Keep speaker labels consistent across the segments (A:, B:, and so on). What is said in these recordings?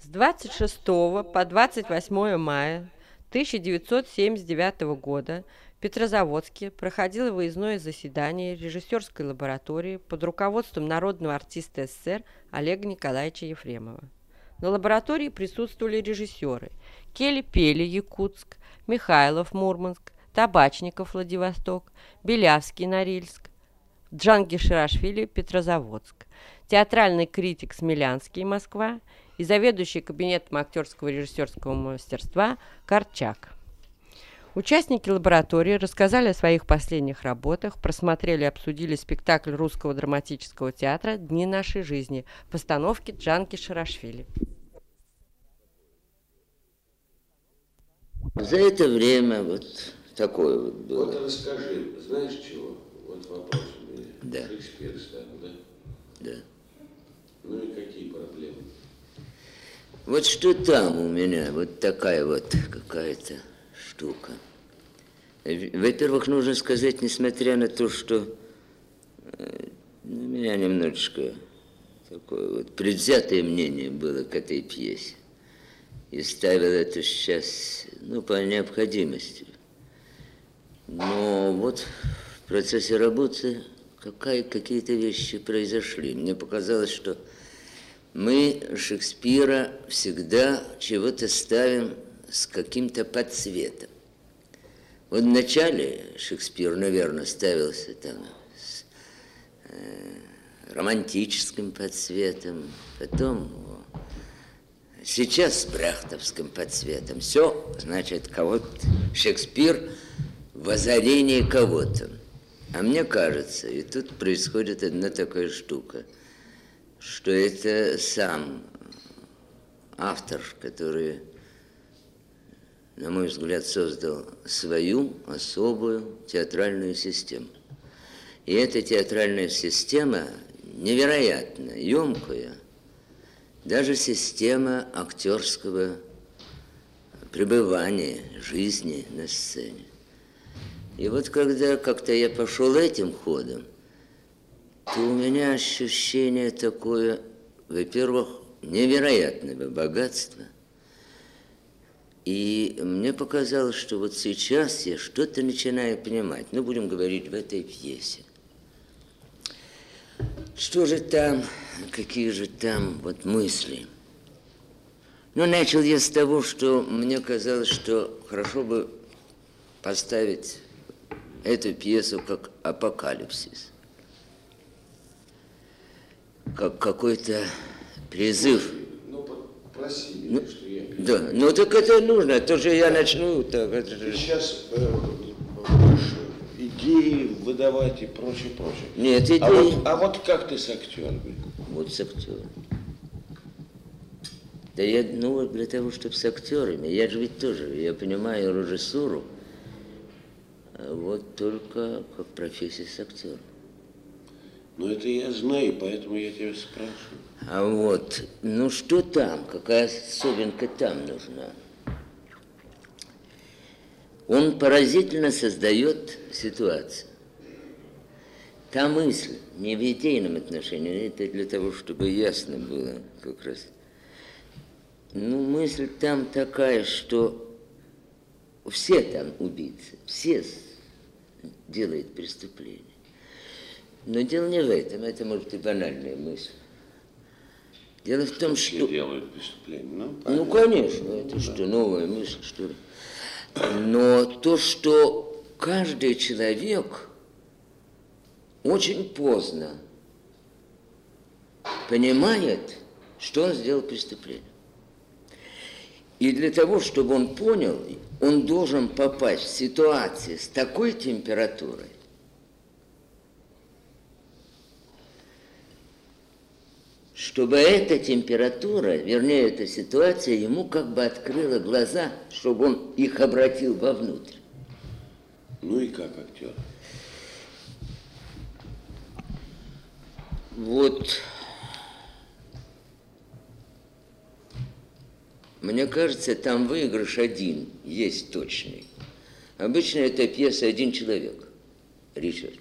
A: С 26 по 28 мая 1979 года в Петрозаводске проходило выездное заседание режиссерской лаборатории под руководством народного артиста СССР Олега Николаевича Ефремова. На лаборатории присутствовали режиссеры Кели-Пели, Якутск, Михайлов, Мурманск, Табачников, Владивосток, Белявский, Норильск, Джангиширашвили, Петрозаводск, театральный критик Смелянский, Москва и заведующий кабинетом актерского и режиссерского мастерства Корчак. Участники лаборатории рассказали о своих последних работах, просмотрели и обсудили спектакль Русского драматического театра «Дни нашей жизни» в постановке Джангиширашвили.
B: За это время вот такое вот было.
C: Вот расскажи, знаешь чего? Вот вопрос у меня.
B: Да.
C: Шекспир ставил, да?
B: Да.
C: Ну и какие проблемы?
B: Вот что там у меня, вот такая вот какая-то штука. Во-первых, нужно сказать, несмотря на то, что у меня немножечко такое вот предвзятое мнение было к этой пьесе. И ставил это сейчас, по необходимости. Но вот в процессе работы какие-то вещи произошли. Мне показалось, что мы Шекспира всегда чего-то ставим с каким-то подцветом. Вот вначале Шекспир, наверное, ставился там с романтическим подцветом, потом сейчас с брехтовским подцветом. Все, значит, кого-то Шекспир в озарении кого-то. А мне кажется, и тут происходит одна такая штука, что это сам автор, который, на мой взгляд, создал свою особую театральную систему. И эта театральная система невероятно емкая, даже система актерского пребывания, жизни на сцене. И вот когда как-то я пошел этим ходом, то у меня ощущение такое, во-первых, невероятного богатства. И мне показалось, что вот сейчас я что-то начинаю понимать. Будем говорить в этой пьесе. Что же там, какие же там вот мысли? Начал я с того, что мне казалось, что хорошо бы поставить эту пьесу как апокалипсис. Как какой-то призыв.
C: Проси меня, что я...
B: Да, так это нужно, то же я начну. Так,
C: Ты сейчас будешь идеи выдавать и прочее.
B: Нет, идеи.
C: А вот как ты с актерами?
B: Вот с актерами. Да я, для того, чтобы с актерами, я же ведь тоже, я понимаю режиссуру, вот только как профессия с актером.
C: Это я знаю, поэтому я тебя спрашиваю.
B: А вот, что там, какая особенка там нужна? Он поразительно создает ситуацию. Та мысль, не в идейном отношении, это для того, чтобы ясно было как раз. Мысль там такая, что все там убийцы, все делают преступления. Но дело не в этом, это может и банальная мысль. Дело в том, что...
C: делают преступления,
B: конечно, это что, новая мысль, что ли? Но то, что каждый человек очень поздно понимает, что он сделал преступление. И для того, чтобы он понял, он должен попасть в ситуацию с такой температурой, чтобы эта температура, вернее, эта ситуация ему как бы открыла глаза, чтобы он их обратил вовнутрь.
C: И как актер?
B: Вот, мне кажется, там выигрыш один есть точный. Обычно это пьеса один человек, Ричард.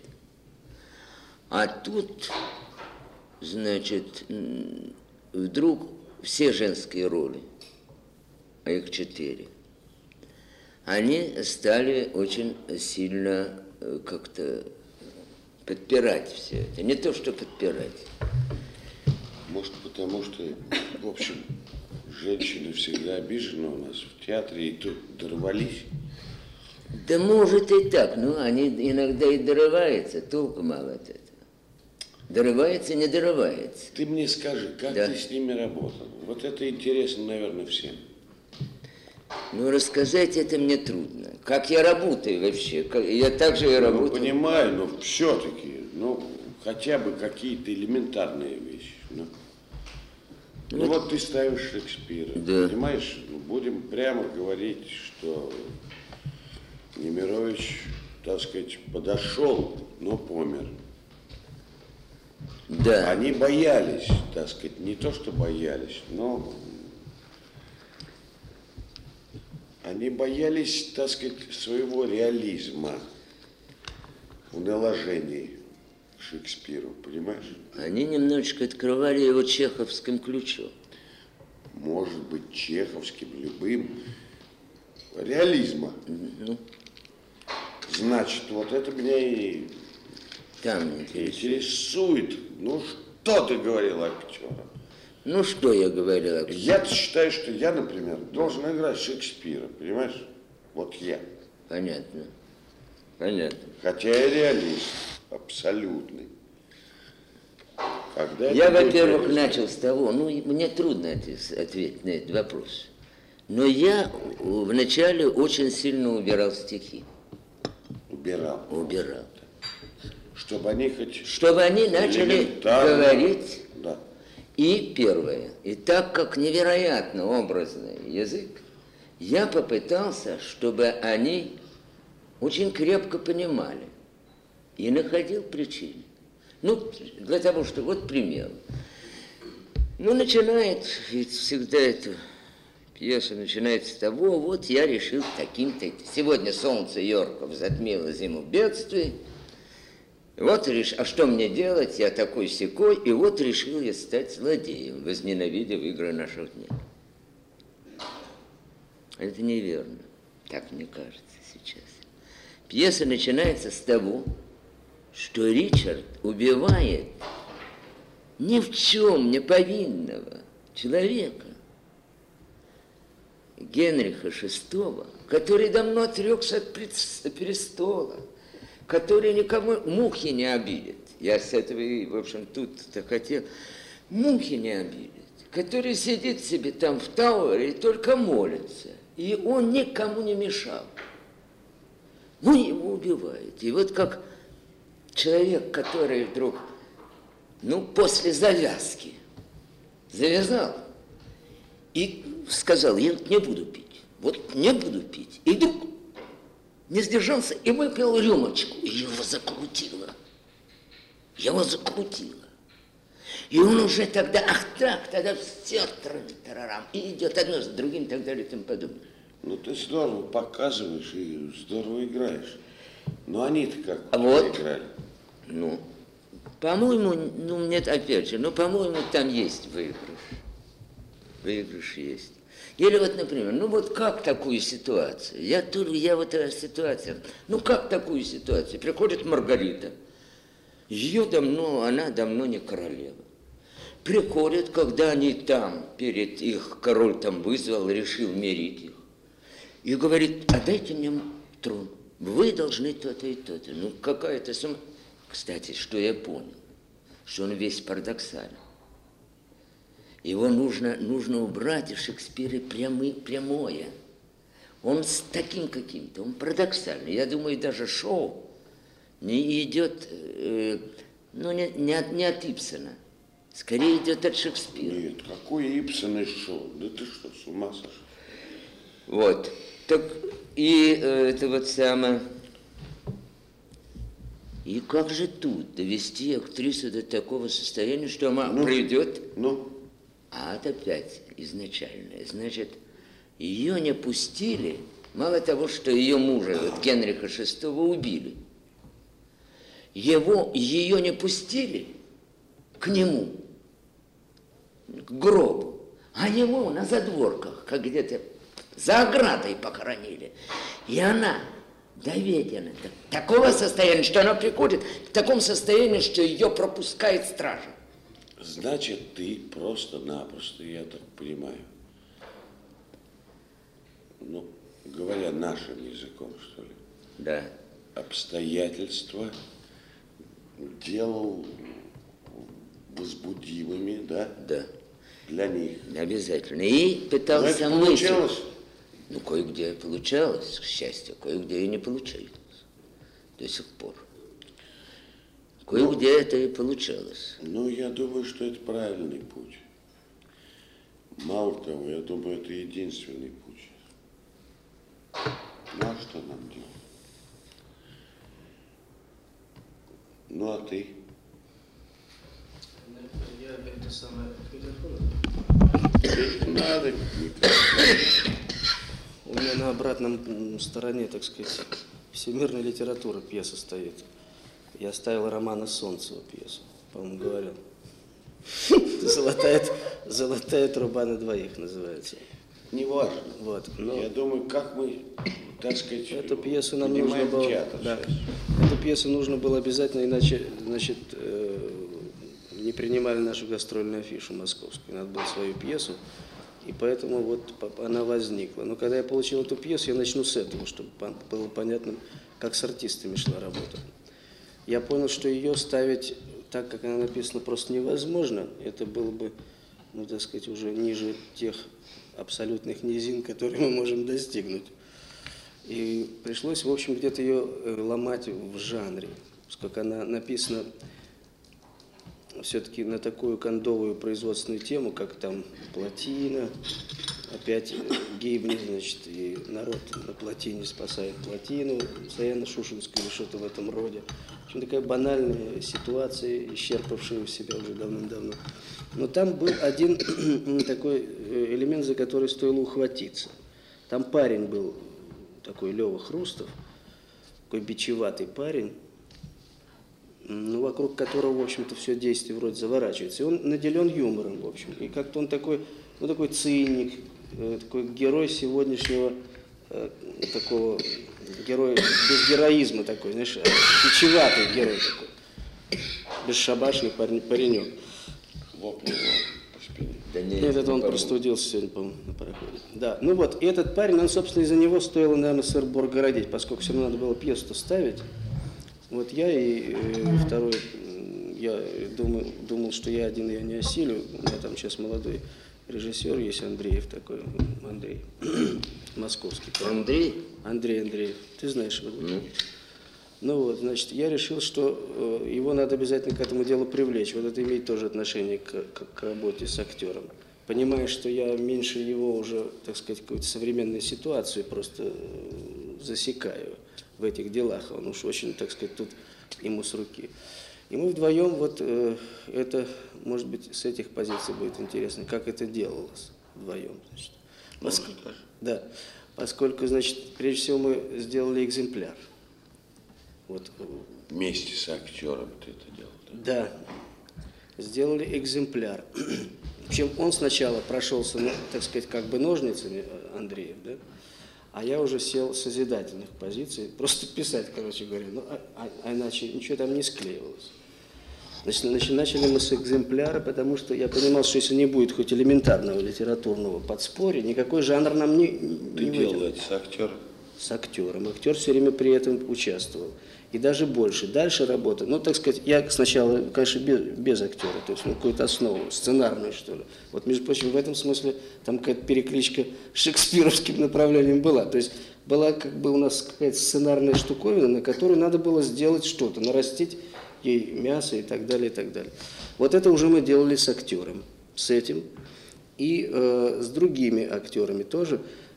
B: А тут, значит, вдруг все женские роли, а их 4, они стали очень сильно как-то подпирать все это. Не то, что подпирать.
C: Может, потому что, в общем, женщины всегда обижены у нас в театре, и тут дорвались.
B: Да может и так, но они иногда и дорываются, толку мало от этого. Дорывается, не дорывается.
C: Ты мне скажи, как
B: Да.
C: ты с ними работал? Вот это интересно, наверное, всем.
B: Ну, рассказать это мне трудно. Как я работаю вообще? Я также и работаю.
C: Понимаю, но все-таки, хотя бы какие-то элементарные вещи. Ну вот ты ставишь Шекспира,
B: Да.
C: понимаешь? Будем прямо говорить, что Немирович, так сказать, подошел, но помер.
B: Да.
C: Они боялись, так сказать, не то, что боялись, но они боялись, так сказать, своего реализма в наложении к Шекспиру, понимаешь?
B: Они немножечко открывали его чеховским ключом.
C: Может быть, чеховским, любым. Реализма.
B: Ну,
C: Значит, вот это меня и
B: там интересно.
C: интересует. Ну, что ты говорил актерам?
B: Ну, что я говорила?
C: Я считаю, что я, например, должен играть Шекспира, понимаешь? Вот я.
B: Понятно. Понятно.
C: Хотя я реалист, абсолютный. Когда
B: Я,
C: это будет
B: во-первых,
C: реализм?
B: начал с того, мне трудно ответить на этот вопрос. Но я вначале очень сильно убирал стихи.
C: Убирал.
B: Убирал.
C: Чтобы они хоть...
B: Чтобы они начали
C: элементарно-
B: говорить.
C: Да.
B: И первое. И так как невероятно образный язык, я попытался, чтобы они очень крепко понимали. И находил причины. Ну, для того, что... Вот пример. Ну, начинает, ведь всегда эта пьеса начинается с того, вот я решил таким-то... Сегодня солнце Йорков затмило зиму бедствий. Вот а что мне делать? Я такой-сякой. И вот решил я стать злодеем, возненавидев игры наших дней. Это неверно. Так мне кажется сейчас. Пьеса начинается с того, что Ричард убивает ни в чем не повинного человека, Генриха VI, который давно отрекся от престола, который никому мухи не обидит. Я с этого, в общем, тут-то хотел. Мухи не обидит. Который сидит себе там в Тауэре и только молится. И он никому не мешал. Ну, его убивают. И вот как человек, который вдруг, после завязки завязал и сказал, я не буду пить. Вот не буду пить. И вдруг не сдержался и выпил рюмочку. И его закрутило. Его закрутило. И он уже тогда, ах так, тогда все тарарам. И идет одно с другим, и так далее, и тому подобное.
C: Ну, ты здорово показываешь и здорово играешь. Но они-то как
B: Вот.
C: играли?
B: По-моему, нет, опять же, по-моему, там есть выигрыш. Выигрыш есть. Или вот, например, вот как такую ситуацию? Я вот эта ситуация, как такую ситуацию? Приходит Маргарита, она давно не королева. Приходит, когда они там, перед их, король там вызвал, решил мирить их. И говорит, дайте мне трон, вы должны то-то и то-то. Какая-то сумма. Кстати, что я понял, что он весь парадоксален. Его нужно убрать из Шекспира прямое. Он с таким каким-то, он парадоксальный. Я думаю, даже шоу не идет, не от Ибсена. Скорее идет от Шекспира.
C: Нет, какое Ибсен и шоу? Да ты что, с ума сошел?
B: Вот. Так, и это вот самое... И как же тут довести актрису до такого состояния, что она придет... А это опять изначальное. Значит, ее не пустили, мало того, что ее мужа, Генриха VI, убили. Ее не пустили к нему, к гробу. А его на задворках, как где-то за оградой похоронили. И она доведена до такого состояния, что она приходит в таком состоянии, что ее пропускает стража.
C: Значит, ты просто-напросто, я так понимаю, ну, говоря нашим языком, что ли,
B: Да.
C: обстоятельства делал возбудимыми, да?
B: Да.
C: Для них.
B: Обязательно. И пытался
C: Но это получалось?
B: Ну, кое-где получалось, к счастью, кое-где и не получалось. До сих пор. Кое-где это и получалось.
C: Ну, я думаю, что это правильный путь. Мало того, я думаю, это единственный путь. Ну, а что нам делать? Ну, а ты?
D: Я это самое...
C: Надо.
D: У меня на обратном стороне, так сказать, всемирная литература пьеса стоит. Я ставил романа Солнцева пьесу, по-моему, говорил. «Золотая труба на двоих» называется.
C: Неважно.
D: Вот.
C: Я думаю, как мы, так сказать,
D: Эту пьесу нам нужно
C: понимаем
D: было,
C: театр
D: да,
C: сейчас.
D: эту пьесу нужно было обязательно, иначе, значит, не принимали нашу гастрольную афишу московскую. Надо было свою пьесу, и поэтому вот она возникла. Но когда я получил эту пьесу, я начну с этого, чтобы было понятно, как с артистами шла работа. Я понял, что ее ставить так, как она написана, просто невозможно. Это было бы, ну, так сказать, уже ниже тех абсолютных низин, которые мы можем достигнуть. И пришлось, в общем, где-то ее ломать в жанре, поскольку она написана все-таки на такую кондовую производственную тему, как там плотина, опять гибнет, значит, и народ на плотине спасает плотину, Саяно-Шушенскую или что-то в этом роде. В общем, такая банальная ситуация, исчерпавшая себя уже давным-давно. Но там был один такой элемент, за который стоило ухватиться. Там парень был такой Лёва Хрустов, такой бичеватый парень, ну, вокруг которого, в общем-то, все действие вроде заворачивается. И он наделен юмором, в общем. И как-то он такой, ну, такой циник, такой герой сегодняшнего, такого героя, без героизма такой, знаешь, бичеватый герой такой, бесшабашный паренек.
C: Хлопнул по спине.
B: Да не,
D: Нет, это он простудился сегодня, по-моему, на пароходе. Да, ну вот, и этот парень, он, собственно, из-за него стоило, наверное, сыр-бор городить, поскольку все равно надо было пьесу-то ставить. Вот я и второй, я думал, что я один ее не осилю. У меня там сейчас молодой режиссер есть, Андреев такой, Андрей, московский.
B: Андрей?
D: Андрей, ты знаешь его? Ну вот, значит, я решил, что его надо обязательно к этому делу привлечь. Вот это имеет тоже отношение к работе с актером. Понимая, что я меньше его уже, так сказать, какую-то современную ситуацию просто засекаю в этих делах. Он уж очень, так сказать, тут ему с руки. И мы вдвоем, вот это, может быть, с этих позиций будет интересно, как это делалось вдвоем. Значит. Да, поскольку, значит, прежде всего мы сделали экземпляр. Вот.
C: Вместе с актером ты это делал,
D: да? Да, сделали экземпляр. В общем, он сначала прошелся, ну, так сказать, как бы ножницами, Андреев, да? А я уже сел с созидательных позиций, просто писать, короче говоря, ну, а иначе ничего там не склеивалось. Значит, начали мы с экземпляра, потому что я понимал, что если не будет хоть элементарного литературного подспорья, никакой жанр нам не
C: Ты
D: выйдет.
C: делал это с актером?
D: С актером. Актер все время при этом участвовал. И даже больше. Дальше работа. Ну, так сказать, я сначала, конечно, без актера, то есть, ну, какую-то основу, сценарную, что ли. Вот, между прочим, в этом смысле там какая-то перекличка шекспировским направлением была. То есть была как бы у нас какая-то сценарная штуковина, на которую надо было сделать что-то, нарастить ей мясо и так далее, и так далее. Вот это уже мы делали с актером, с этим. И с другими актерами тоже,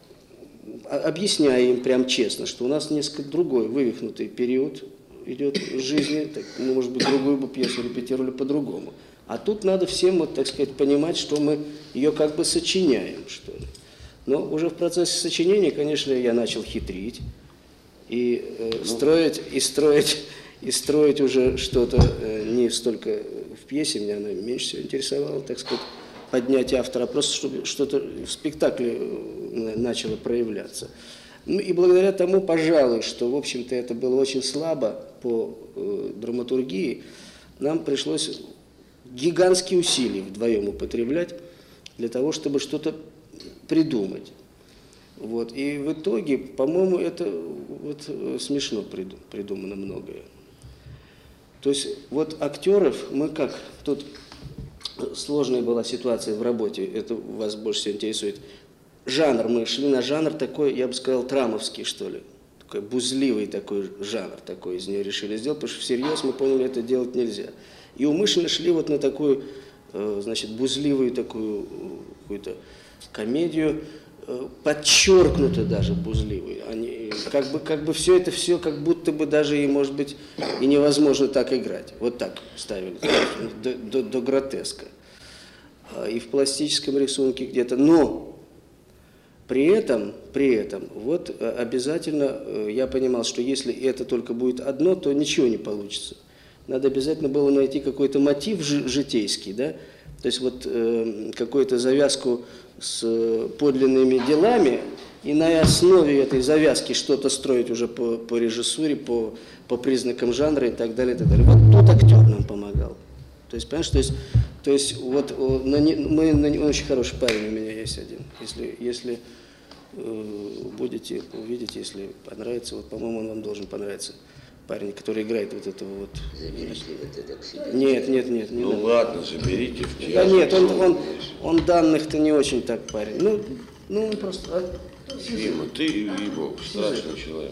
D: объясняя им прям честно, что у нас несколько другой вывихнутый период идет в жизни, так, ну, может быть, другую бы пьесу репетировали по-другому. А тут надо всем, вот, так сказать, понимать, что мы ее как бы сочиняем, что ли. Но уже в процессе сочинения, конечно, я начал хитрить и строить уже что-то не столько в пьесе, меня она меньше всего интересовала, так сказать, поднять автора, а просто чтобы что-то в спектакле начало проявляться. Ну и благодаря тому, пожалуй, что, в общем-то, это было очень слабо по драматургии, нам пришлось гигантские усилия вдвоем употреблять для того, чтобы что-то придумать. Вот. И в итоге, по-моему, это вот смешно придумано многое. То есть вот актеров мы как... Тут сложная была ситуация в работе, это вас больше всего интересует. Жанр, мы шли на жанр такой, я бы сказал, трамовский, что ли. Такой бузливый такой жанр, такой из нее решили сделать, потому что всерьез мы поняли, это делать нельзя. И умышленно шли вот на такую, значит, бузливую такую какую-то комедию, подчеркнуто даже бузливую. Они, как бы все это все, как будто бы даже и, может быть, и невозможно так играть. Вот так ставили, до гротеска. И в пластическом рисунке где-то. Но при этом, вот обязательно я понимал, что если это только будет одно, то ничего не получится. Надо обязательно было найти какой-то мотив житейский, да? То есть вот какую-то завязку с подлинными делами, и на основе этой завязки что-то строить уже по режиссуре, по признакам жанра и так далее, и так далее. Вот тут актер нам помогал. То есть, понимаешь, то есть вот очень хороший парень у меня есть один. Если будете увидите, если понравится, вот, по-моему, он вам должен понравиться. Парень, который играет вот этого вот...
B: Заберите вот это к себе.
D: Нет, не
C: ну
D: надо.
C: ладно, заберите в театр.
D: Да нет, он данных-то не очень так парень. Ну он просто...
C: Фима, ты, ей-богу, страшный человек.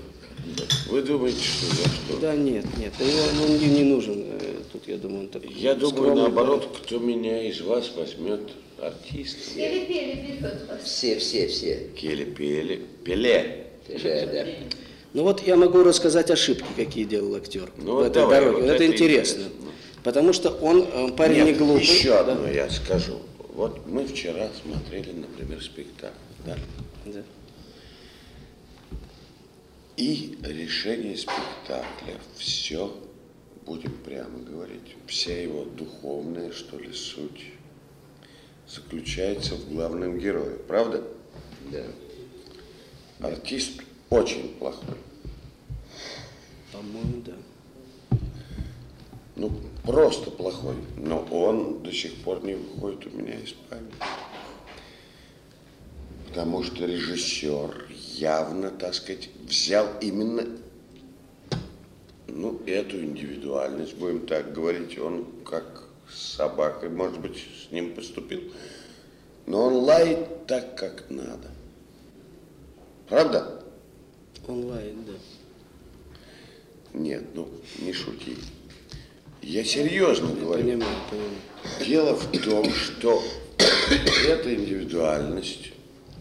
C: Вы думаете, что за что?
D: Да нет, он мне не нужен. Тут, я думаю, он такой...
C: Я думаю,
D: скромный
C: наоборот,
D: парень.
C: кто меня из вас возьмет артистом.
B: Все.
C: Келе-пеле. Пеле.
B: Да.
D: Ну вот я могу рассказать ошибки, какие делал актер
C: Ну,
D: в этой
C: давай,
D: дороге.
C: вот
D: это интересно. Потому что он парень не глупый.
C: Еще
D: да?
C: одно я скажу. Вот мы вчера смотрели, например, спектакль, да?
D: Да.
C: И решение спектакля, все, будем прямо говорить, вся его духовная, что ли, суть заключается в главном герое, правда?
B: Да.
C: Артист очень плохой.
D: По-моему, да.
C: Ну, просто плохой. Но он до сих пор не выходит у меня из памяти. Потому что режиссер явно, так сказать, взял именно, ну, эту индивидуальность, будем так говорить. Он как с собакой, может быть, с ним поступил. Но он лает так, как надо. Правда?
D: Он лает, да.
C: Нет, ну, не шути. Я серьезно говорю.
D: Понимаю.
C: Дело в том, что эта индивидуальность,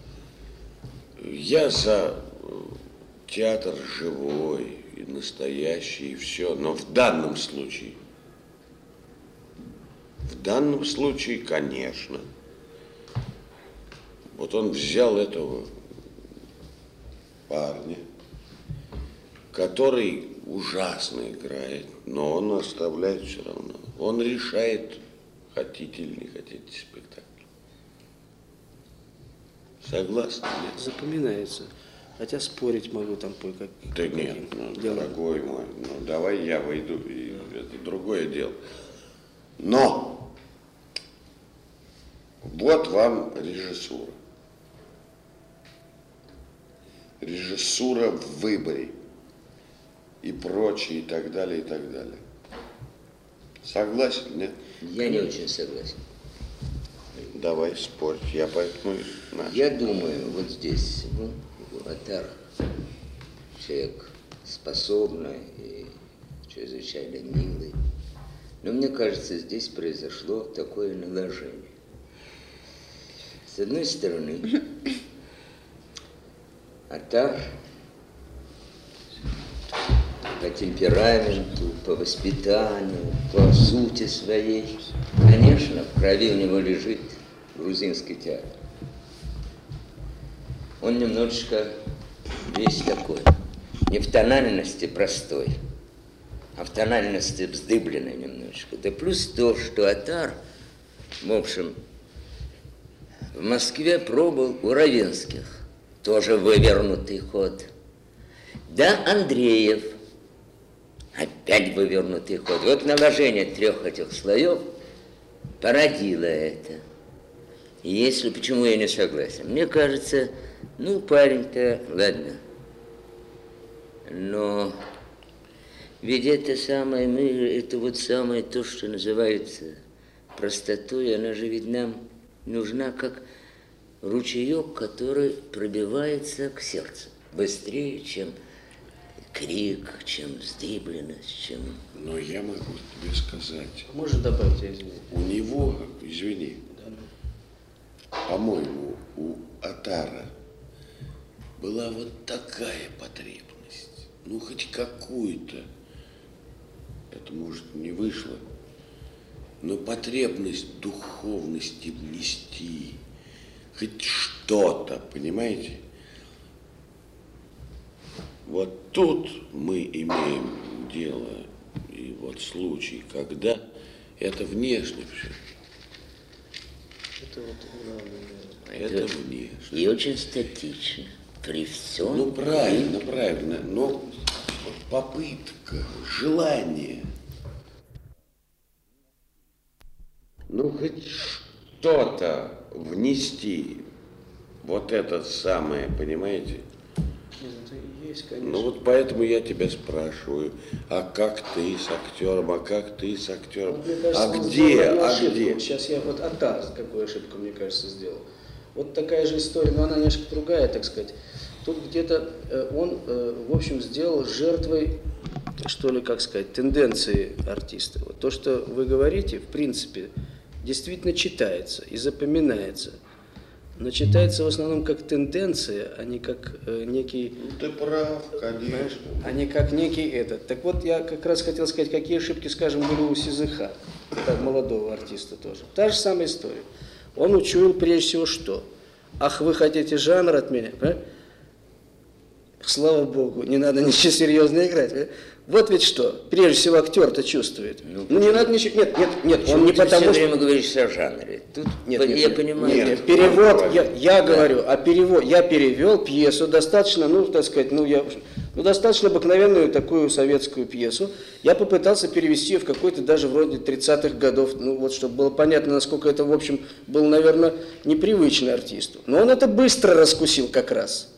C: я за театр живой и настоящий, и все, но в данном случае, конечно, вот он взял этого парня, который ужасно играет, но он оставляет все равно. Он решает, хотите или не хотите спектакль. Согласны? Нет?
D: Запоминается. Хотя спорить могу там кое-как.
C: Да нет, дорогой мой, давай я выйду, и это другое дело. Но вот вам режиссура. Режиссура в выборе. И прочее, и так далее, и так далее. Согласен, нет?
B: Я не очень согласен.
C: Давай спорь, я поэтому и начал.
B: Я думаю, вот здесь, Атар, человек способный и чрезвычайно милый. Но мне кажется, здесь произошло такое наложение. С одной стороны, Атар по темпераменту, по воспитанию, по сути своей, конечно, в крови у него лежит грузинский театр. Он немножечко весь такой, не в тональности простой, а в тональности вздыбленной немножечко. Да плюс то, что Атар, в общем, В Москве пробыл у Равинских, тоже вывернутый ход. Да, Андреев, опять вывернутый ход. Вот наложение 3 этих слоев породило это. И если, почему я не согласен? Мне кажется, ну, парень-то, ладно. Но ведь это самое, это вот самое то, что называется простотой, она же ведь нам нужна как ручеек, который пробивается к сердцу. Быстрее, чем крик, чем вздыбленность, чем...
C: Но я могу тебе сказать.
D: Можно добавить, я извиняюсь?
C: У него, извини, по-моему, у Атара была вот такая потребность. Ну, хоть какую-то. Это, может, не вышло. Но потребность духовности внести. Хоть что-то, понимаете? Вот тут мы имеем дело, и вот случай, когда это внешне все.
D: Это вот главное.
C: Это внешне.
B: И очень статично, при всем.
C: Ну, правильно, правильно. Но попытка, желание. Ну, хоть что-то внести. Вот это самое, понимаете?
D: Нет, это и есть, конечно.
C: Ну вот поэтому я тебя спрашиваю, а как ты с актером, а как ты с актером,
D: Вот, мне кажется,
C: а
D: он
C: где,
D: сделал одну
C: а
D: ошибку.
C: где?
D: Сейчас я вот Атар, какую ошибку, мне кажется, сделал. Вот такая же история, но она немножко другая, так сказать. Тут где-то он, в общем, сделал жертвой, что ли, как сказать, тенденции артиста. Вот то, что вы говорите, в принципе, действительно читается и запоминается. Но читается в основном как тенденция, а не как некий...
C: Ну ты прав, конечно.
D: А не как некий этот. Так вот, я как раз хотел сказать, какие ошибки, скажем, были у Сизыха, как молодого артиста тоже. Та же самая история. Он учуял прежде всего что? Ах, вы хотите жанр от меня? Понимаете? Слава Богу, не надо ничего серьезно играть. Понимаете? Вот ведь что, прежде всего актер-то чувствует. Ну не надо ничего, нет, он не
B: ты
D: потому
B: все
D: что...
B: время говоришь о жанре. Тут
D: Нет,
B: я понимаю.
D: Нет, перевод, я говорю, а перевод, я перевел пьесу достаточно, ну, так сказать, достаточно обыкновенную такую советскую пьесу. Я попытался перевести ее в какой-то даже вроде 30-х годов, ну, вот, чтобы было понятно, насколько это, в общем, был, наверное, непривычно артисту. Но он это быстро раскусил как раз.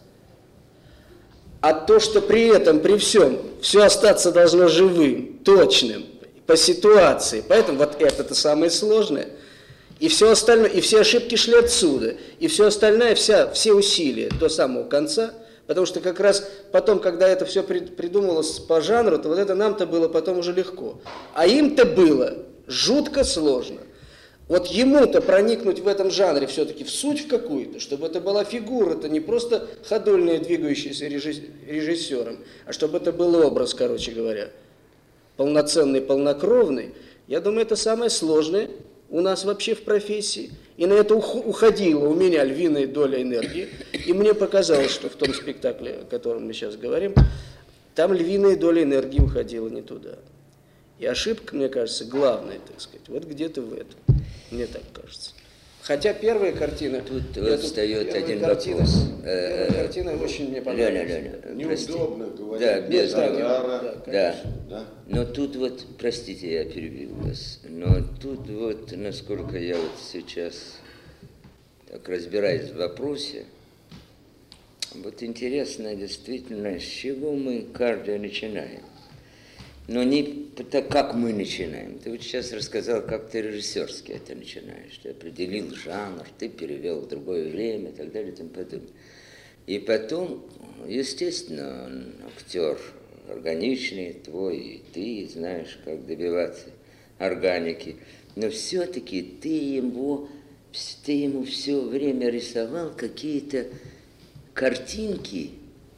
D: А то, что при этом, при всем, все остаться должно живым, точным, по ситуации. Поэтому вот это самое сложное. И все остальное, и все ошибки шли отсюда. И все остальное, все усилия до самого конца. Потому что как раз потом, когда это все придумывалось по жанру, то вот это нам-то было потом уже легко. А им-то было жутко сложно. Вот ему-то проникнуть в этом жанре все-таки в суть в какую-то, чтобы это была фигура, это не просто ходульная, двигающаяся режиссером, а чтобы это был образ, короче говоря, полноценный, полнокровный. Я думаю, это самое сложное у нас вообще в профессии. И на это уходила у меня львиная доля энергии. И мне показалось, что в том спектакле, о котором мы сейчас говорим, там львиная доля энергии уходила не туда. И ошибка, мне кажется, главная, так сказать, вот где-то в этом. Мне так кажется. Хотя первая картина...
B: Тут вот встает один вопрос.
D: Первая картина очень мне понравилась.
B: Леня,
C: Неудобно говорить.
B: Да, без
C: да.
B: Но тут вот, простите, я перебил вас, но тут вот, насколько я вот сейчас так разбираюсь в вопросе, вот интересно действительно, с чего мы каждый начинаем. Но не так, как мы начинаем. Ты вот сейчас рассказал, как ты режиссерски это начинаешь. Ты определил жанр, ты перевел в другое время и так далее и тому подобное. И потом, естественно, актер органичный твой, и ты знаешь, как добиваться органики. Но все-таки ты ему все время рисовал какие-то картинки,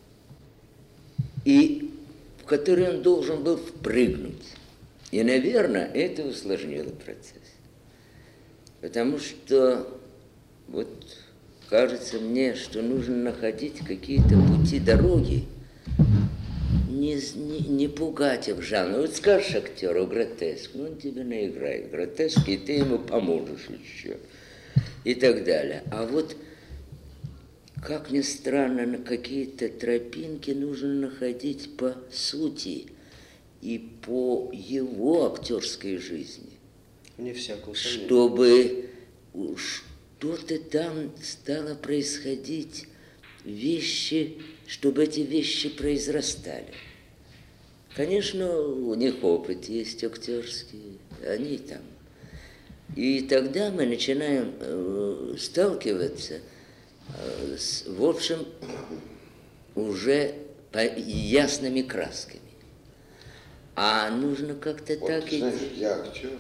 B: в которые он должен был впрыгнуть. И, наверное, это усложнило процесс. Потому что, вот, кажется мне, что нужно находить какие-то пути, дороги, не пугать их жанр. Вот скажешь актеру гротеск, он тебе наиграет гротеск, и ты ему поможешь еще. и так далее. А вот, как ни странно, на какие-то тропинки нужно находить по сути и по его актерской жизни,
D: Вне всякого сомнения.
B: чтобы что-то там стало происходить, вещи, чтобы эти вещи произрастали. Конечно, у них опыт есть актерский, они там. И тогда мы начинаем сталкиваться с, в общем, уже ясными красками. А нужно как-то
C: Вот,
B: так
C: знаешь,
B: идти.
C: я актер,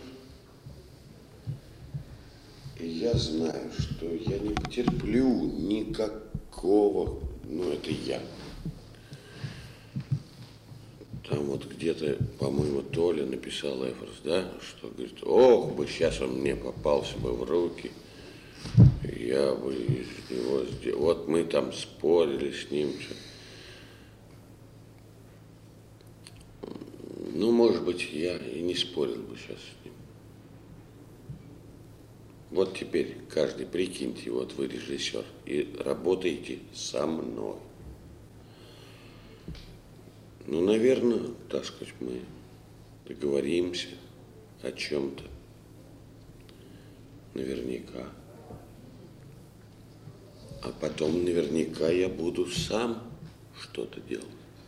C: и я знаю, что я не потерплю никакого, ну это я. Там вот где-то, по-моему, Толя написал Эфорс, да, что говорит, ох, бы сейчас он мне попался бы в руки, я бы из него сделал. Вот мы там спорили с ним. Ну, может быть, я и не спорил бы сейчас с ним. Вот теперь каждый, прикиньте, вот вы режиссер и работаете со мной. Ну, наверное, так сказать, мы договоримся о чем-то. Наверняка. А потом наверняка я буду сам что-то делать.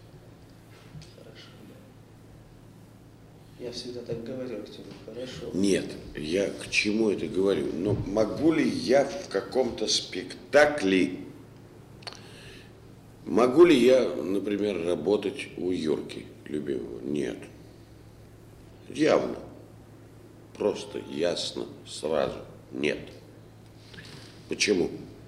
D: Я всегда так говорил к тебе, хорошо.
C: Нет, я к чему это говорю? Но могу ли я в каком-то спектакле, могу ли я, например, работать у Юрки любимого? Нет. Явно. Просто, ясно, сразу. Нет. Почему?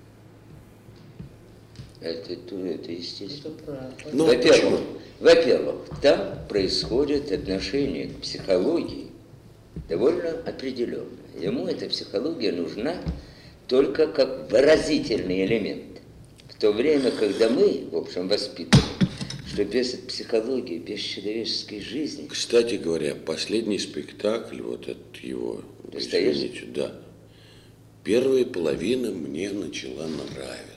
B: Это естественно.
D: Это правда.
C: Ну,
B: Во-первых, там происходит отношение к психологии довольно определенное. Ему эта психология нужна только как выразительный элемент. В то время, когда мы, в общем, воспитываем, что без психологии, без человеческой жизни...
C: Кстати говоря, последний спектакль, вот этот его, извините, да, первая половина мне начала нравиться.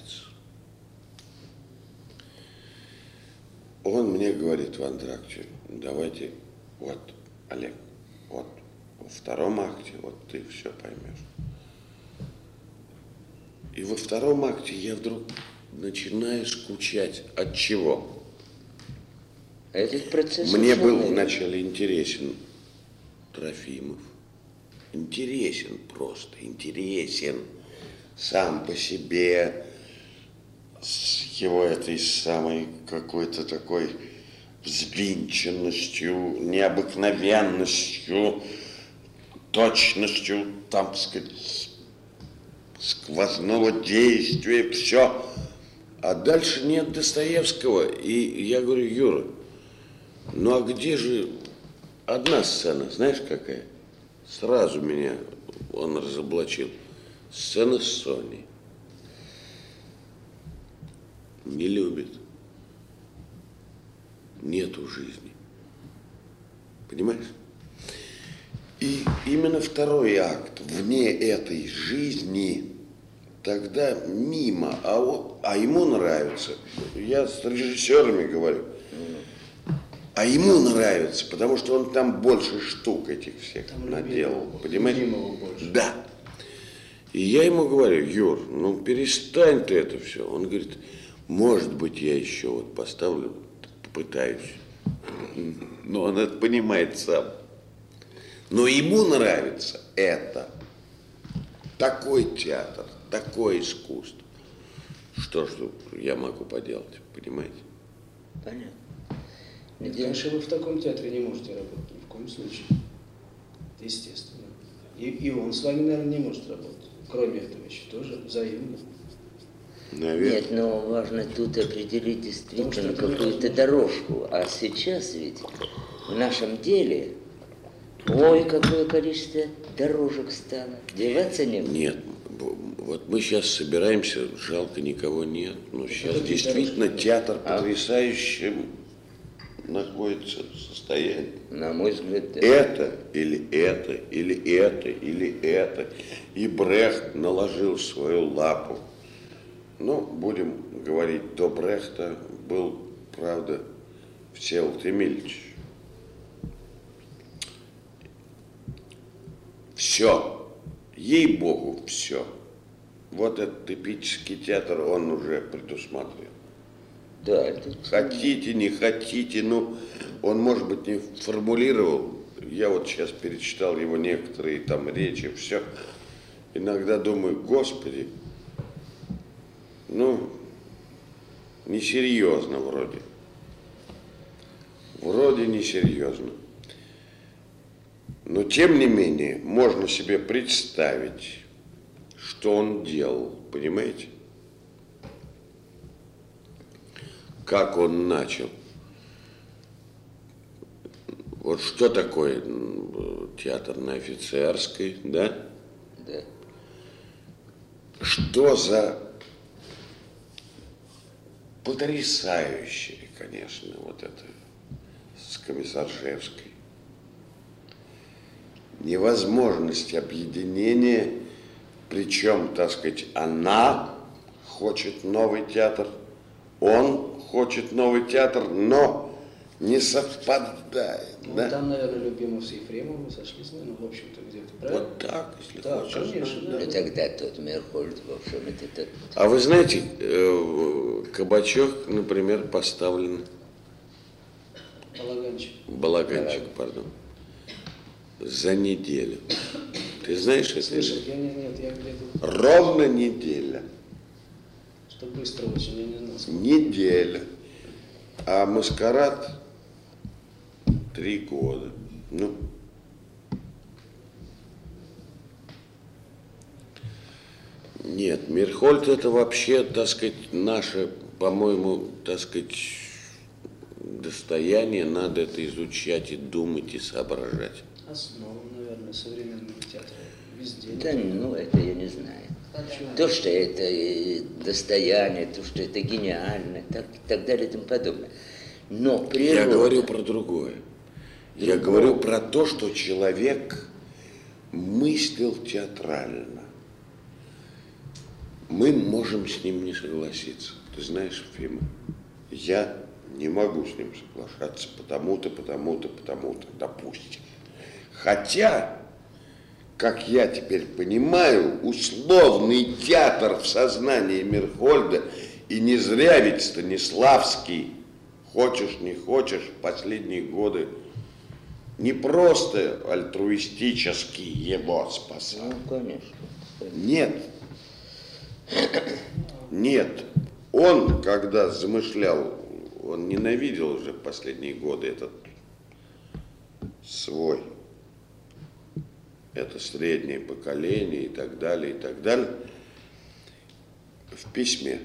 C: Он мне говорит в антракте, давайте, вот, Олег, вот, во втором акте, вот ты все поймешь. И во втором акте я вдруг начинаю скучать. От чего?
B: Этот процесс...
C: Мне был вначале интересен Трофимов. Интересен просто, интересен сам по себе, с его этой самой какой-то такой взвинченностью, необыкновенностью, точностью, там, сказать, сквозного действия, все. А дальше нет Достоевского. И я говорю, Юра, ну а где же одна сцена, знаешь какая? Сразу меня он разоблачил. Сцена с Соней. Не любит. Нету жизни. Понимаешь? И именно второй акт вне этой жизни тогда мимо, а ему нравится. Я с режиссерами говорю. А ему нравится, потому что он там больше штук этих всех там наделал. Понимаете? Да. И я ему говорю, Юр, ну перестань ты это все. Он говорит, может быть, я еще вот поставлю, попытаюсь. Но он это понимает сам. Но ему нравится это. Такой театр, такое искусство. Что ж я могу поделать, понимаете?
B: Понятно.
D: Нет, конечно, вы в таком театре не можете работать, ни в коем случае. Естественно. И он с вами, наверное, не может работать. Кроме этого еще тоже взаимно.
C: Наверное.
B: Нет, но важно тут определить действительно какую-то дорожку. А сейчас ведь в нашем деле, ой, какое количество дорожек стало. Деваться некуда.
C: Нет, вот мы сейчас собираемся, жалко, никого нет. Но сейчас действительно театр потрясающе находится состояние.
B: На мой взгляд, да.
C: Это, или это, или это, или это. И Брехт наложил свою лапу. Ну, будем говорить, до Брехта был, правда, Всеволод Емельевич. Все, ей-богу, все. Вот этот эпический театр он уже предусматривал.
B: Да, это...
C: Хотите, не хотите, ну, он, может быть, не формулировал. Я вот сейчас перечитал его некоторые там речи, все. Иногда думаю, Господи, ну, несерьезно вроде. Вроде несерьезно. Но, тем не менее, можно себе представить, что он делал, понимаете? Как он начал. Вот что такое театр на Офицерской, да?
B: Да.
C: Что за потрясающее, конечно, вот это с Комиссаржевской. Невозможность объединения, причем, так сказать, она хочет новый театр, он хочет новый театр, но не совпадает.
D: Ну,
C: да?
D: там, наверное, Любимов с Ефремовым сошлись, ну, в общем-то, где-то, правильно?
C: Вот так, если
D: Да,
C: хочешь.
D: конечно, да.
B: Ну, тогда тот Мерхольд, в общем, это тот...
C: А вы знаете, Кабачок, например, поставлен, Балаганчик, пардон, за неделю. Ты знаешь это?
D: Слышал, нет, я где-то,
C: Ровно неделя.
D: что быстро очень, я не знаю, сколько.
C: Неделя. А Маскарад 3 года. Ну. Нет, Мерхольд это вообще, так сказать, наше, по-моему, так сказать, достояние. Надо это изучать и думать, и соображать.
D: Основа, наверное, современного театра везде.
B: Да, ну, это я не знаю. То, что это достояние, то, что это гениально, так далее и тому подобное. Но природа...
C: Я говорю про другое. Я говорю про то, что человек мыслил театрально. Мы можем с ним не согласиться. Ты знаешь, Фима, я не могу с ним соглашаться потому-то, допустим. Хотя, как я теперь понимаю, условный театр в сознании Мерхольда, и не зря ведь Станиславский, хочешь не хочешь, в последние годы не просто альтруистически его спасал.
B: Ну, конечно.
C: Нет. Нет. Он, когда замышлял, он ненавидел уже в последние годы этот свой, это среднее поколение и так далее, и так далее. В письме.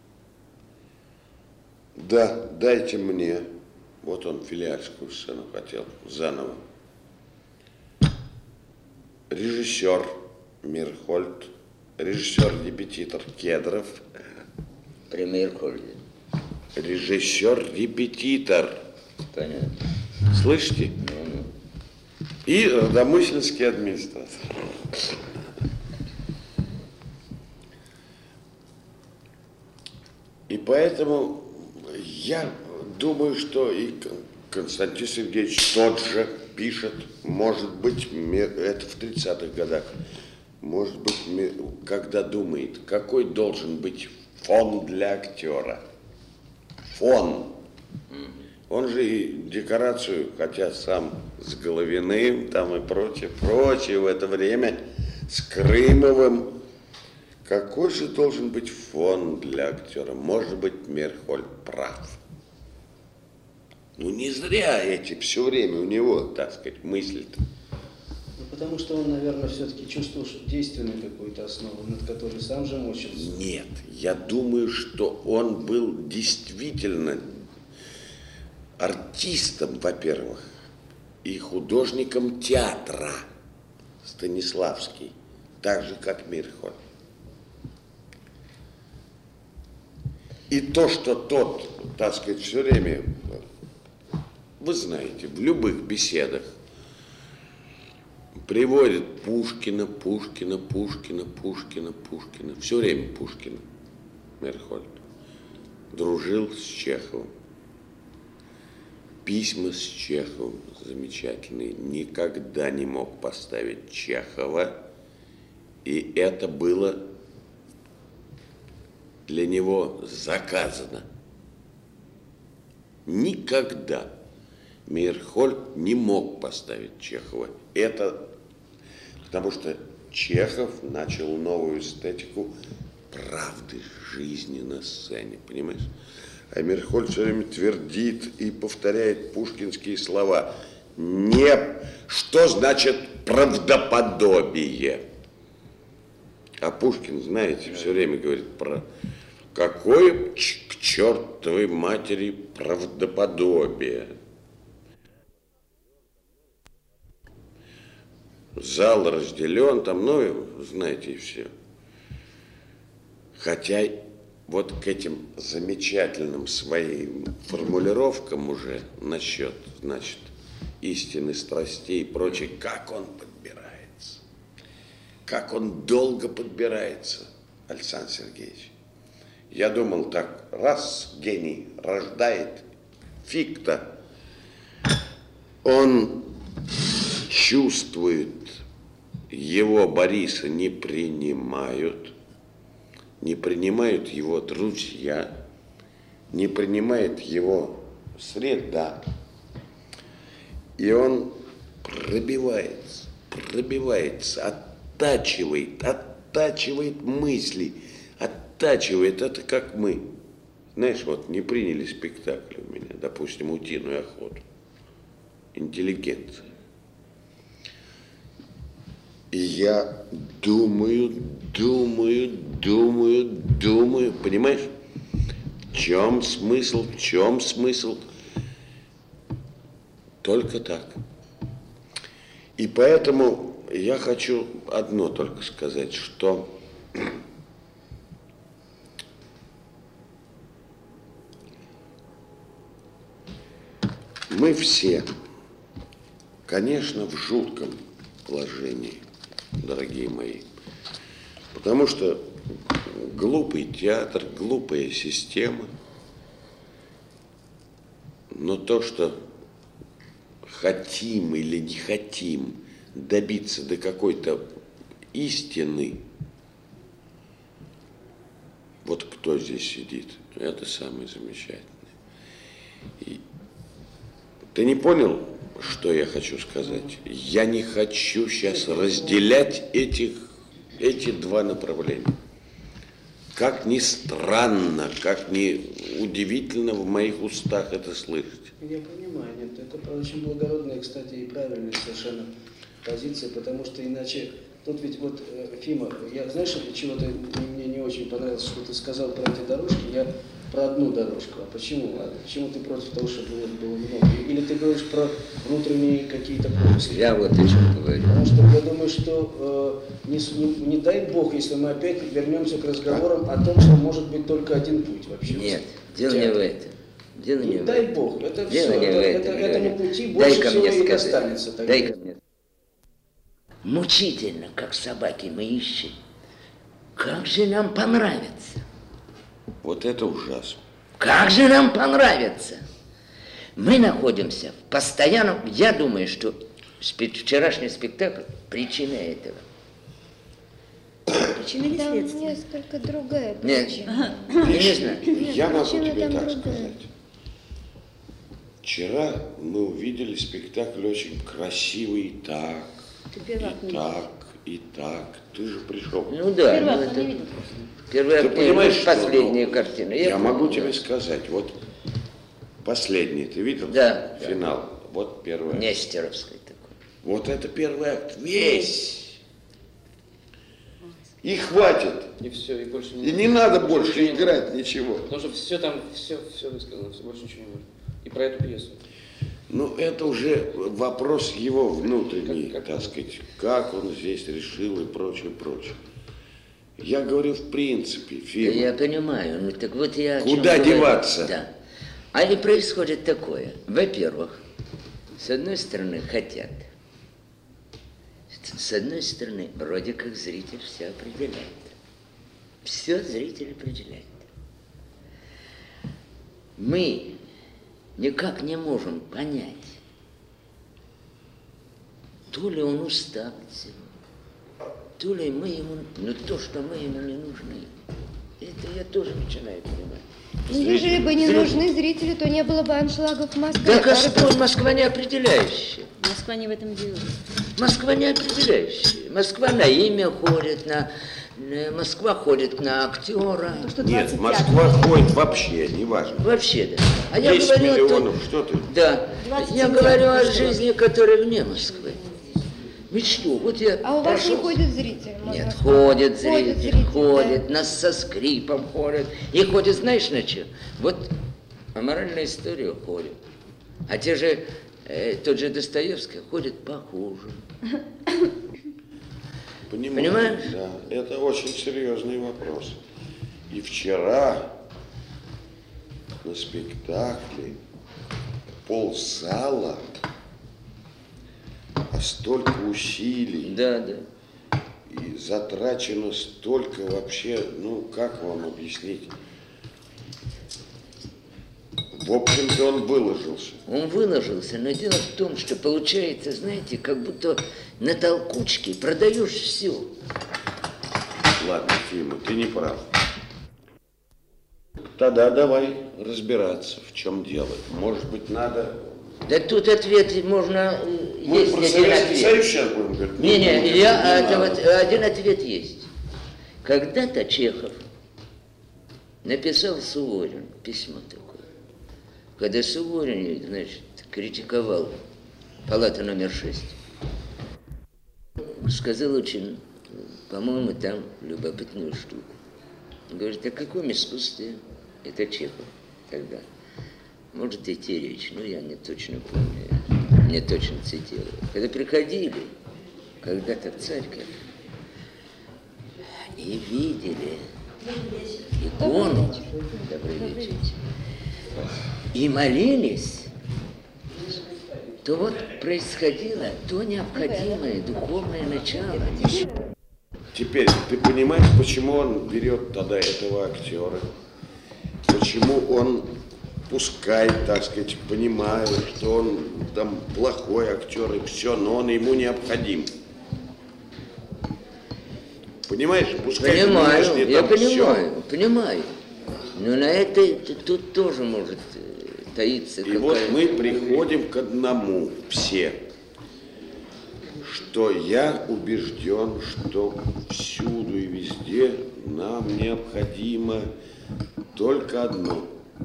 C: Да, дайте мне, вот он филиальскую сцену хотел заново. Режиссер Мерхольд, режиссер-репетитор Кедров.
B: При Мерхольде.
C: Режиссер-репетитор.
B: Понятно.
C: Слышите?
B: Ну.
C: И родомысельский администратор. И поэтому я думаю, что и Константин Сергеевич тот же пишет, может быть, это в 30-х годах, может быть, когда думает, какой должен быть фон для актера. Фон. Он же и декорацию, хотя сам с Головиным там и прочее в это время, с Крымовым. Какой же должен быть фон для актера? Может быть, Мерхольд прав. Ну, не зря эти все время у него, так сказать, мысли-то.
D: Ну, потому что он, наверное, все-таки чувствовал действенную какую-то основу, над которой сам же мучился.
C: Нет, я думаю, что он был действительно артистом, во-первых, и художником театра Станиславский, так же, как Мерхольд. И то, что тот, так сказать, все время вы знаете, в любых беседах приводит Пушкина. Все время Пушкина. Мейерхольд дружил с Чеховым. Письма с Чеховым замечательные. Никогда не мог поставить Чехова. И это было для него заказано. Никогда Мейерхольд не мог поставить Чехова. Это потому что Чехов начал новую эстетику правды жизни на сцене, понимаешь? А Мейерхольд все время твердит и повторяет пушкинские слова. Что значит правдоподобие? А Пушкин, знаете, все время говорит про какое к чертовой матери правдоподобие. Зал разделен, там, ну, знаете, и все. Хотя вот к этим замечательным своим формулировкам уже насчет, значит, истины, страстей и прочее, как он подбирается, как он долго подбирается, Александр Сергеевич. Я думал так, раз гений рождает, фиг-то, он чувствует, его Бориса не принимают его друзья, не принимает его среда. И он пробивается, оттачивает мысли, оттачивает. Это как мы. Знаешь, вот не приняли спектакль у меня, допустим, «Утиную охоту». Интеллигенция. И я думаю, понимаешь? В чем смысл? Только так. И поэтому я хочу одно только сказать, что мы все, конечно, в жутком положении, дорогие мои, потому что глупый театр, глупая система, но то, что хотим или не хотим добиться до какой-то истины, вот кто здесь сидит, это самое замечательное. И ты не понял, что я хочу сказать? Я не хочу сейчас разделять эти два направления. Как ни странно, как ни удивительно в моих устах это слышать.
D: Я понимаю, нет, это очень благородная, кстати, и правильная совершенно позиция, потому что иначе, тут ведь вот, Фима, знаешь, чего-то мне не очень понравилось, что ты сказал про эти дорожки, я про одну дорожку. А почему? Почему ты против того, чтобы было много? Или ты говоришь про внутренние какие-то пропуски?
B: Я вот о чем говорю.
D: Потому что я думаю, что не дай бог, если мы опять вернемся к разговорам о том, что может быть только один путь вообще.
B: Нет, дело не в этом. Дело не в этом.
D: Дай бог, это
B: дело
D: все,
B: не
D: этому пути больше всего и достанется.
B: Дай-ка мне. Мучительно, как собаки, мы ищем. Как же нам понравится?
C: Вот это ужасно.
B: Как же нам понравится? Мы находимся в постоянном... Я думаю, что вчерашний спектакль – причина этого.
E: Причина или
F: Там
E: следствие?
F: несколько другая
B: Нет,
F: причина.
B: не знаю.
C: Я могу
F: причина
C: тебе
F: там
C: так
F: другая.
C: сказать. Вчера мы увидели спектакль очень красивый и так,
E: Ты первый акт не видел.
C: и так. Ты же пришел.
B: Ну да,
E: Первый
B: ну
E: акт
B: это
E: не видел просто.
B: первая,
C: Ты понимаешь, что,
B: последнюю картину.
C: Я могу
B: помню,
C: тебе
B: да.
C: сказать, вот последний, ты видел?
B: Да.
C: Финал. Вот первый акт.
B: Нестеровской такой.
C: Вот это первый акт. Весь. И хватит.
G: И все, и больше
C: И не надо больше
G: ничего не
C: играть
G: нужно.
C: ничего.
G: Потому что все там, все высказано, все, больше ничего не нужно. И про эту пьесу.
C: Ну, это уже вопрос его внутренний,
G: Как
C: так сказать, как он здесь решил и прочее. Я говорю в принципе,
B: Да
C: Фима.
B: я понимаю, ну так вот я о чем
C: Куда
B: говорю.
C: деваться?
B: Да. А и происходит такое. Во-первых, С одной стороны, хотят. С одной стороны, вроде как зритель все определяет. Все зритель определяет. Мы никак не можем понять, то ли он устал сегодня, то ли мы ему, ну то, что мы ему не нужны. Это я тоже начинаю понимать.
E: Ну, ежели бы не нужны зрители, то не было бы аншлагов в Москве.
B: Да, Господь, Москва не определяющая.
F: Москва не в этом дело.
B: Москва не определяющая. Москва на имя ходит, Москва ходит на актера.
C: Нет, Москва ходит вообще, неважно.
B: Вообще, да. А
C: 10 миллионов, что ты?
B: Да. Я говорю о жизни, которая вне Москвы. Ведь что, вот я
E: А у вас не
B: прошел-
E: ходят зрители?
B: Нет,
E: Москва?
B: ходят зрители,
E: да.
B: ходят, нас со скрипом ходят. И ходят, знаешь, на что? Вот аморальная история ходит. А те же, тот же Достоевский ходит похуже. Понимаешь?
C: Да, это очень серьезный вопрос. И вчера на спектакле ползала, а столько усилий.
B: Да.
C: И затрачено столько вообще, ну, как вам объяснить? В общем-то, он выложился.
B: Он выложился, но дело в том, что получается, знаете, как будто на толкучке продаешь все.
C: Ладно, Фима, ты не прав. Тогда давай разбираться, в чем дело. Может быть, надо...
B: Да тут ответ можно...
C: Мы
B: есть
C: про
B: один
C: Советский
B: ответ.
C: Союз сейчас будем говорить?
B: Не,
C: надо.
B: вот один ответ есть. Когда-то Чехов написал Суворину письмо такое. Когда Суворин, значит, критиковал палату номер 6. Сказал очень, по-моему, там любопытную штуку. Он говорит, о каком искусстве? Это Чехов тогда. Может идти речь, но я не точно помню, не точно цитирую. Когда приходили когда-то в церковь и видели икону, добрый вечер, и молились, то вот происходило то необходимое духовное начало.
C: Теперь, ты понимаешь, почему он берет тогда этого актера? Почему он пускай, так сказать, понимая, что он там плохой актер и все, но он ему необходим. Понимаешь, пускай внешне
B: Я
C: там всё.
B: понимаю. Но на это тут тоже может таиться
C: И
B: какая-то...
C: вот мы приходим к одному все, что я убежден, что всюду и везде нам необходимо только одно.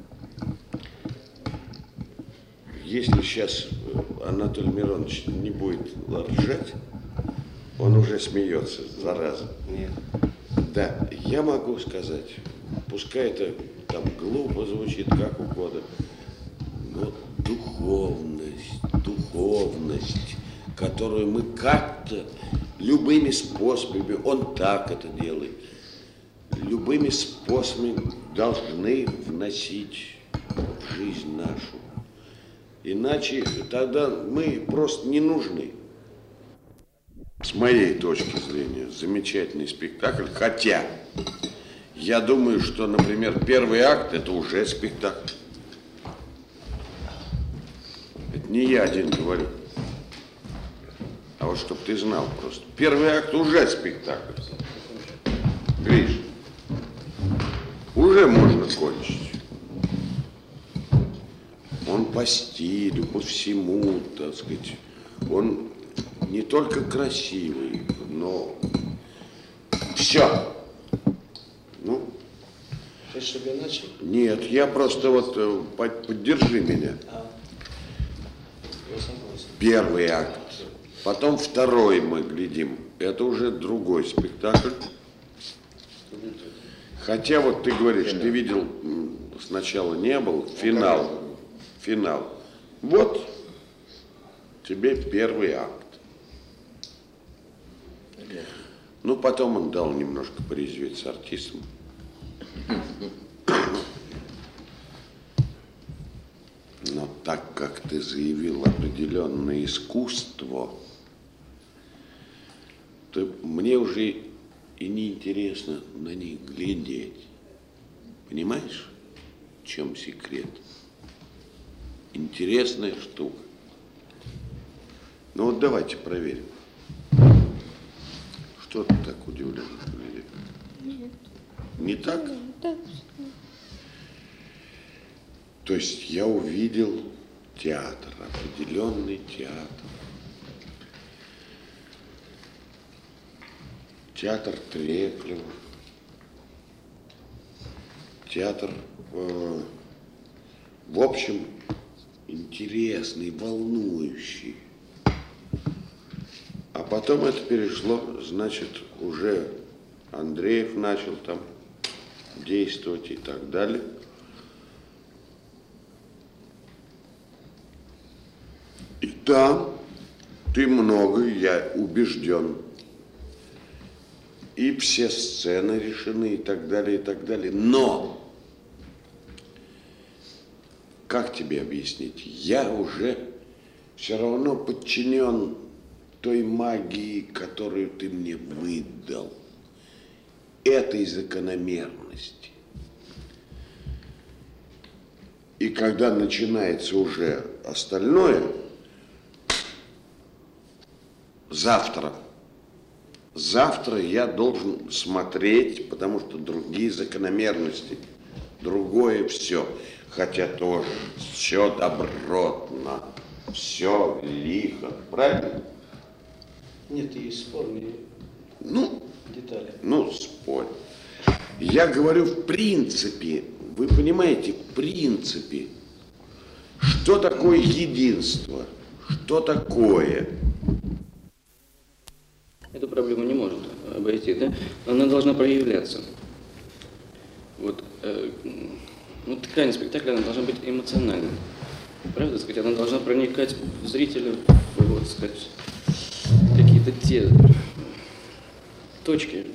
C: Если сейчас Анатолий Миронович не будет ржать, он уже смеется, зараза.
D: Нет.
C: Да, я могу сказать, пускай это там глупо звучит, как угодно, но духовность, которую мы как-то любыми способами, он так это делает, любыми способами должны вносить в жизнь нашу. Иначе тогда мы просто не нужны. С моей точки зрения, замечательный спектакль, хотя я думаю, что, например, первый акт – это уже спектакль. Это не я один говорю. А вот чтоб ты знал просто. Первый акт уже спектакль. Гриш, уже можно кончить. Он по стилю, по всему, так сказать, он не только красивый, но все. Ну,
D: Хочешь, чтобы я начал?
C: нет, я просто вот поддержи меня.
D: Я согласен.
C: Первый акт, потом второй мы глядим. Это уже другой спектакль. Хотя вот ты говоришь, ты видел, сначала не был, финал. Вот тебе первый акт. Ну, потом он дал немножко порезветь с артистом. Но так как ты заявил определенное искусство, то мне уже и неинтересно на них глядеть. Понимаешь, в чем секрет? Интересная штука. Ну вот давайте проверим. Что ты так удивлен? Нет. Не так?
E: Да.
C: То есть я увидел театр, определенный театр. Театр Треплева. Театр, в общем, интересный, волнующий. А потом это перешло, значит, уже Андреев начал там действовать и так далее. И там ты много, я убежден. И все сцены решены и так далее, и так далее. Но, как тебе объяснить, я уже все равно подчинен той магии, которую ты мне выдал, этой закономерности. И когда начинается уже остальное, завтра я должен смотреть, потому что другие закономерности, другое все, хотя тоже все добротно, все лихо, правильно?
D: Нет, есть спорные детали.
C: Ну, спорь. Я говорю в принципе, вы понимаете, в принципе, что такое единство, что такое?
G: Эту проблему не может обойти, да? Она должна проявляться. Вот, ткань спектакля, она должна быть эмоциональной. Правда сказать, она должна проникать в зрителя, вот сказать, какие-то те точки.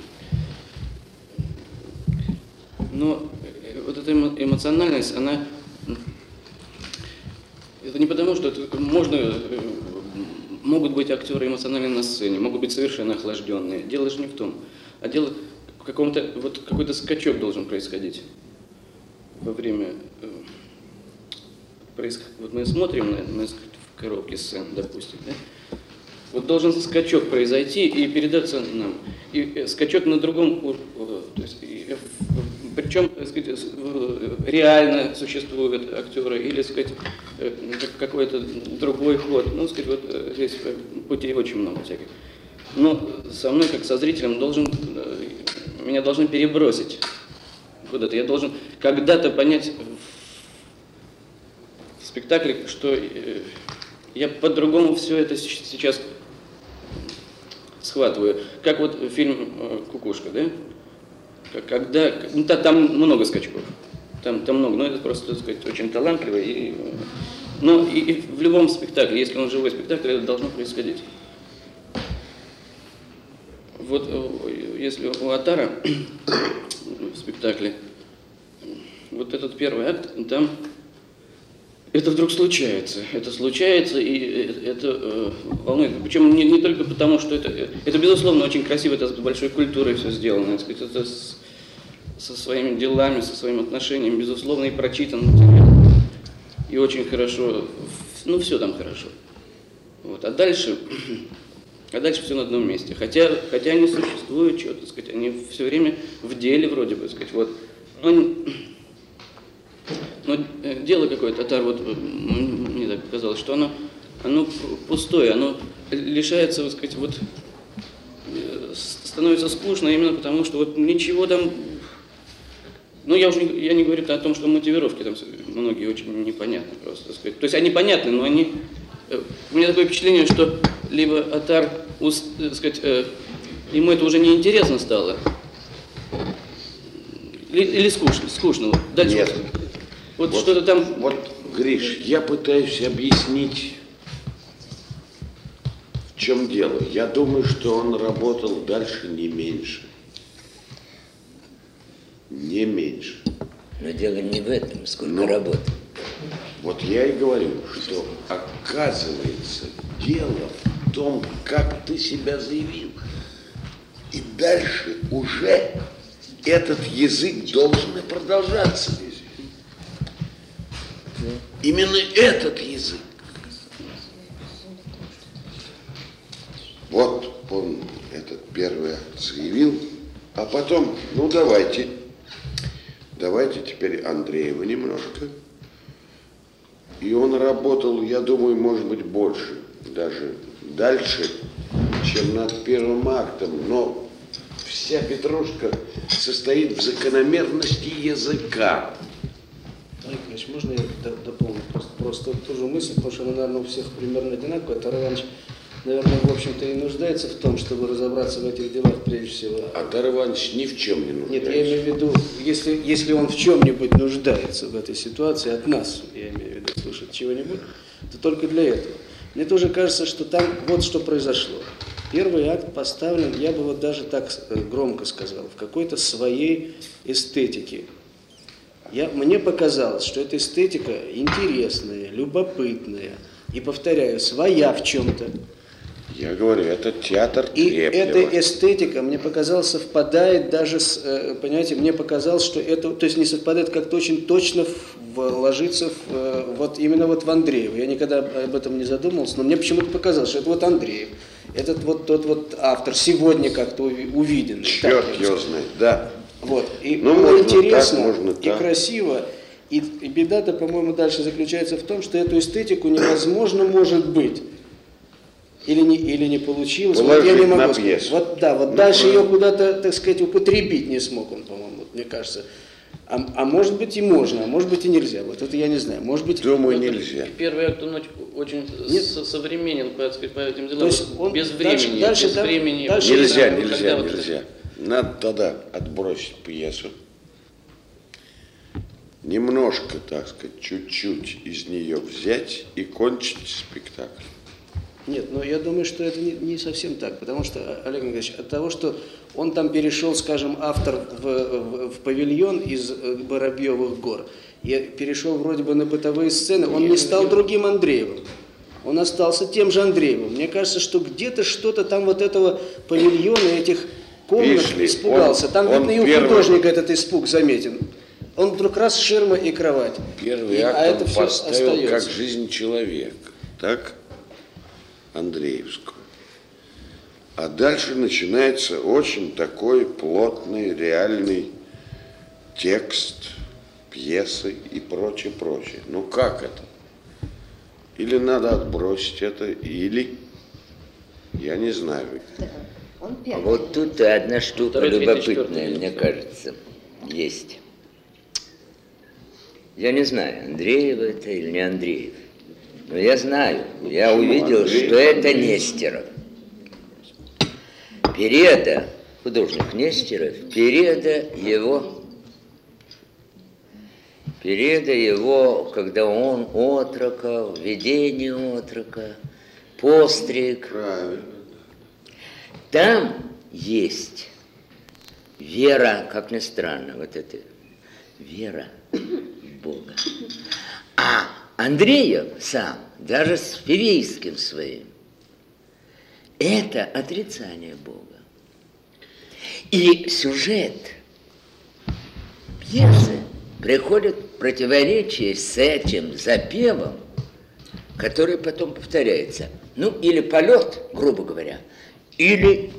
G: Но вот эта эмоциональность, она... Это не потому, что это могут быть актеры эмоциональные на сцене, могут быть совершенно охлажденные. Дело же не в том. А дело в каком-то, вот какой-то скачок должен происходить во время... Вот мы смотрим на в коробке сцен, допустим, да? Вот должен скачок произойти и передаться нам. И скачок на другом уровне. То есть, причем, так сказать, реально существуют актеры или, так сказать, какой-то другой ход. Ну, так сказать, вот здесь путей очень много всяких. Но со мной, как со зрителем, меня должны перебросить куда-то. Я должен когда-то понять в спектакле, что я по-другому все это сейчас схватываю. Как вот фильм «Кукушка», да? Когда, там много скачков, там много, но это просто, так сказать, очень талантливо. Но и в любом спектакле, если он живой спектакль, это должно происходить. Вот если у Атара в спектакле, вот этот первый акт, там это вдруг случается. Это случается, и это волнует. Причем не только потому, что это безусловно, очень красиво, это с большой культурой все сделано. Это со своими делами, со своим отношением, безусловно, и прочитано. И очень хорошо. Ну, все там хорошо. Вот. А дальше все на одном месте. Хотя они существуют, что-то, так сказать, они все время в деле вроде бы, так сказать. Вот. Но дело какое-то, Атар, вот мне так показалось, что оно пустое, оно лишается, так сказать, вот становится скучно именно потому, что вот ничего там. Ну, я не говорю о том, что мотивировки там многие очень непонятны просто, так сказать. То есть они понятны, но они... У меня такое впечатление, что либо Атар, так сказать, ему это уже неинтересно стало, или скучно. Дальше.
C: Нет.
G: Вот что-то там...
C: Вот, Гриш, я пытаюсь объяснить, в чем дело. Я думаю, что он работал дальше не меньше. Не меньше.
B: Но дело не в этом, сколько работы.
C: Вот я и говорю, что оказывается дело в том, как ты себя заявил. И дальше уже этот язык должен и продолжаться. Именно этот язык. Вот он этот первый акт заявил, а потом, ну давайте теперь Андреева немножко. И он работал, я думаю, может быть, больше, даже дальше, чем над первым актом. Но вся петрушка состоит в закономерности языка.
D: Олег Ильич, можно я дополню просто ту же мысль, потому что она, наверное, у всех примерно одинаковая. Тар Иванович, наверное, в общем-то и нуждается в том, чтобы разобраться в этих делах прежде всего.
C: А Тар Иванович ни в чем не нуждается.
D: Нет, я имею в виду, если он в чем-нибудь нуждается в этой ситуации, от нас, я имею в виду, слышать чего-нибудь, то только для этого. Мне тоже кажется, что там вот что произошло. Первый акт поставлен, я бы вот даже так громко сказал, в какой-то своей эстетике. Мне показалось, что эта эстетика интересная, любопытная и, повторяю, своя в чем-то.
C: Я говорю, это театр
D: И
C: Треплева.
D: эта эстетика, мне показалось, совпадает даже с, понимаете, мне показалось, что это, то есть не совпадает, как-то очень точно ложится вот именно вот в Андреева. Я никогда об этом не задумывался, но мне почему-то показалось, что это вот Андреев. Этот вот тот вот автор, сегодня как-то увиденный.
C: Черт его знает, да.
D: Вот. И
C: Ну,
D: было
C: можно
D: интересно
C: так, можно
D: и
C: так.
D: красиво. И беда-то, по-моему, дальше заключается в том, что эту эстетику невозможно может быть. Или не получилось. Вот я не могу
C: на
D: сказать.
C: пьесу.
D: Вот да, вот дальше ее куда-то, так сказать, употребить не смог он, по-моему, мне кажется. А может быть и можно, а может быть и нельзя. Вот это я не знаю. Может быть,
C: Думаю, нельзя.
G: Первый акт, он очень современен по этим делам.
D: То есть он
G: без времени.
D: дальше,
G: без времени.
D: дальше
C: Нельзя,
G: Когда
C: нельзя,
G: вот
C: нельзя. Надо тогда отбросить пьесу. Немножко, так сказать, чуть-чуть из нее взять и кончить спектакль.
D: Нет, но я думаю, что это не совсем так, потому что, Олег Николаевич, от того, что он там перешел, скажем, автор в павильон из Воробьевых гор, и перешел вроде бы на бытовые сцены, он не стал другим Андреевым. Он остался тем же Андреевым. Мне кажется, что где-то что-то там вот этого павильона, этих комнат испугался. Там, видно, и у художника этот испуг заметен. Он вдруг раз ширма и кровать.
C: Первый акт он поставил как жизнь человека, так? Андреевскую. А дальше начинается очень такой плотный, реальный текст, пьесы и прочее, прочее. Ну как это? Или надо отбросить это, или я не знаю.
B: А вот тут одна штука любопытная, мне кажется, есть. Я не знаю, Андреев это или не Андреев. Но я знаю, я увидел, что это Нестеров. Периода, художник Нестеров, периода его, когда он отрока, видение отрока, постриг.
C: Правильно.
B: Там есть вера, как ни странно, вот это вера в Бога. А Андреев сам, даже с Фивийским своим, это отрицание Бога. И сюжет пьесы приходит в противоречие с этим запевом, который потом повторяется. Ну, или полет, грубо говоря, или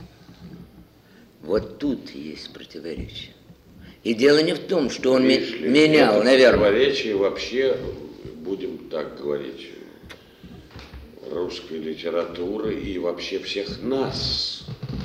B: вот тут есть противоречие. И дело не в том, что он менял, наверное.
C: Противоречие вообще, будем так говорить, русской литературы и вообще всех нас.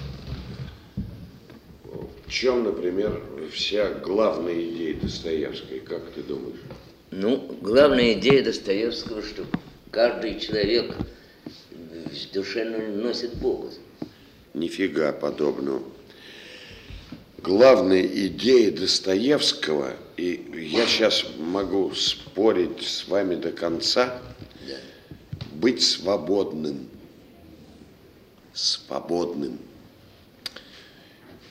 C: В чем, например, вся главная идея Достоевской, как ты думаешь?
B: Ну, главная идея Достоевского, что каждый человек в душе носит Бога.
C: Нифига подобного. Главная идея Достоевского, и я сейчас могу спорить с вами до конца,
B: Да.
C: быть свободным. Свободным.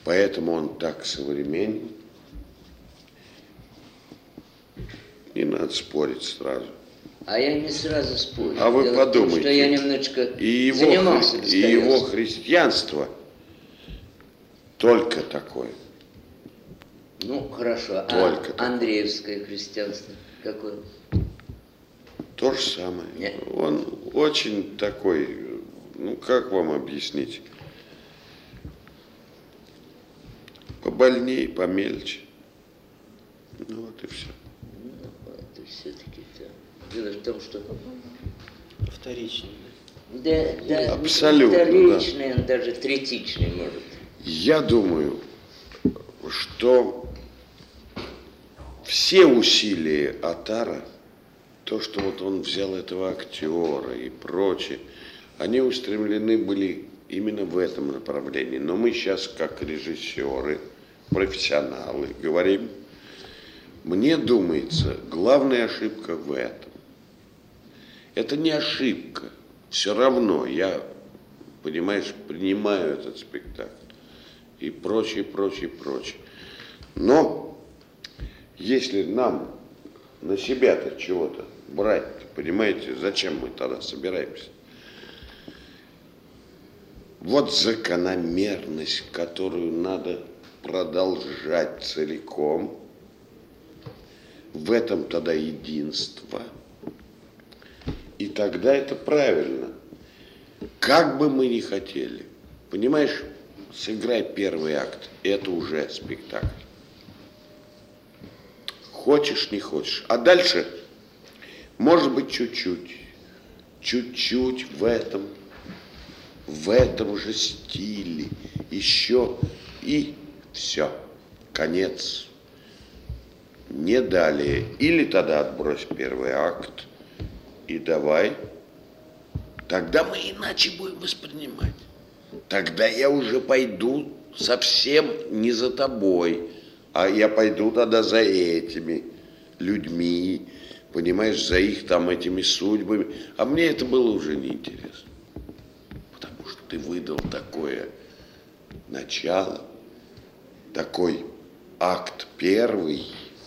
C: Поэтому он так современен. Не надо спорить сразу.
B: А я не сразу спорю.
C: А вы
B: Дело в том,
C: подумайте.
B: что я немножечко
C: И
B: занимался
C: его
B: Достоевским.
C: христианство только такое.
B: Ну, хорошо.
C: Только
B: А
C: такое.
B: Андреевское христианство какое?
C: То же самое.
B: Нет.
C: Он очень такой, ну как вам объяснить? Побольнее, помельче. Ну вот и все.
B: Это все-таки да. Дело в том, что...
D: Вторичный.
B: Да,
C: Абсолютно,
B: вторичный, он даже третичный может.
C: Я думаю, что все усилия Отара, то, что вот он взял этого актера и прочее, они устремлены были именно в этом направлении. Но мы сейчас, как режиссеры, профессионалы, говорим, мне думается, главная ошибка в этом. Это не ошибка. Все равно я, понимаешь, принимаю этот спектакль. И прочее, прочее, прочее. Но если нам на себя-то чего-то брать, понимаете, зачем мы тогда собираемся? Вот закономерность, которую надо продолжать целиком, в этом тогда единство. И тогда это правильно. Как бы мы ни хотели, понимаешь, сыграй первый акт, это уже спектакль. Хочешь, не хочешь. А дальше, может быть, чуть-чуть в этом же стиле, еще, и все, конец. Не далее. Или тогда отбрось первый акт, и давай. Тогда мы иначе будем воспринимать. Тогда я уже пойду совсем не за тобой, а я пойду тогда за этими людьми, понимаешь, за их там этими судьбами. А мне это было уже неинтересно. Потому что ты выдал такое начало, такой акт первый,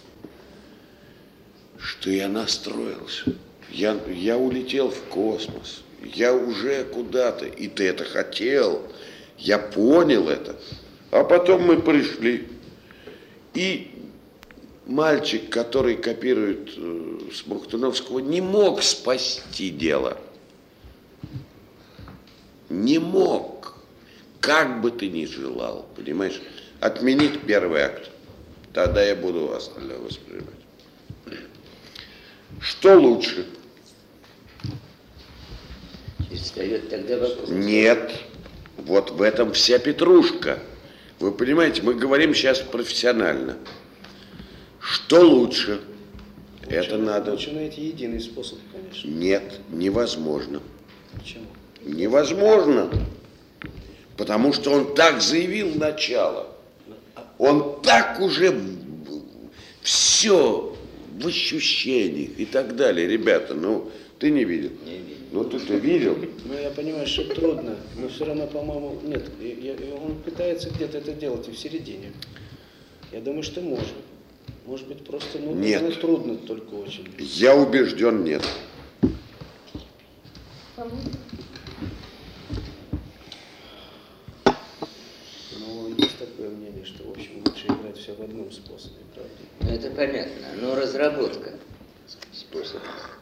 C: что я настроился. Я улетел в космос. Я уже куда-то, и ты это хотел, я понял это. А потом мы пришли, и мальчик, который копирует Смоктуновского, не мог спасти дело. Не мог. Как бы ты ни желал, понимаешь, отменить первый акт. Тогда я буду остальное воспринимать. Что лучше?
B: И встает тогда вопрос.
C: Нет, вот в этом вся петрушка. Вы понимаете, мы говорим сейчас профессионально. Что лучше? Это надо.
D: Лучше найти единый способ, конечно.
C: Нет, невозможно.
D: Почему?
C: Невозможно. Потому что он так заявил начало. Он так уже все в ощущениях и так далее. Ребята, ну, ты не видел?
B: Не видел.
C: Ну, ты видел?
D: Ну, я понимаю, что трудно, но все равно, по-моему, нет. Он пытается где-то это делать и в середине. Я думаю, что может. Может быть, просто, ну,
C: Нет.
D: наверное, трудно только очень.
C: Я убежден, нет.
D: Но есть такое мнение, что, в общем, лучше играть все в одном способе, правда?
B: Ну, это понятно, но разработка способа.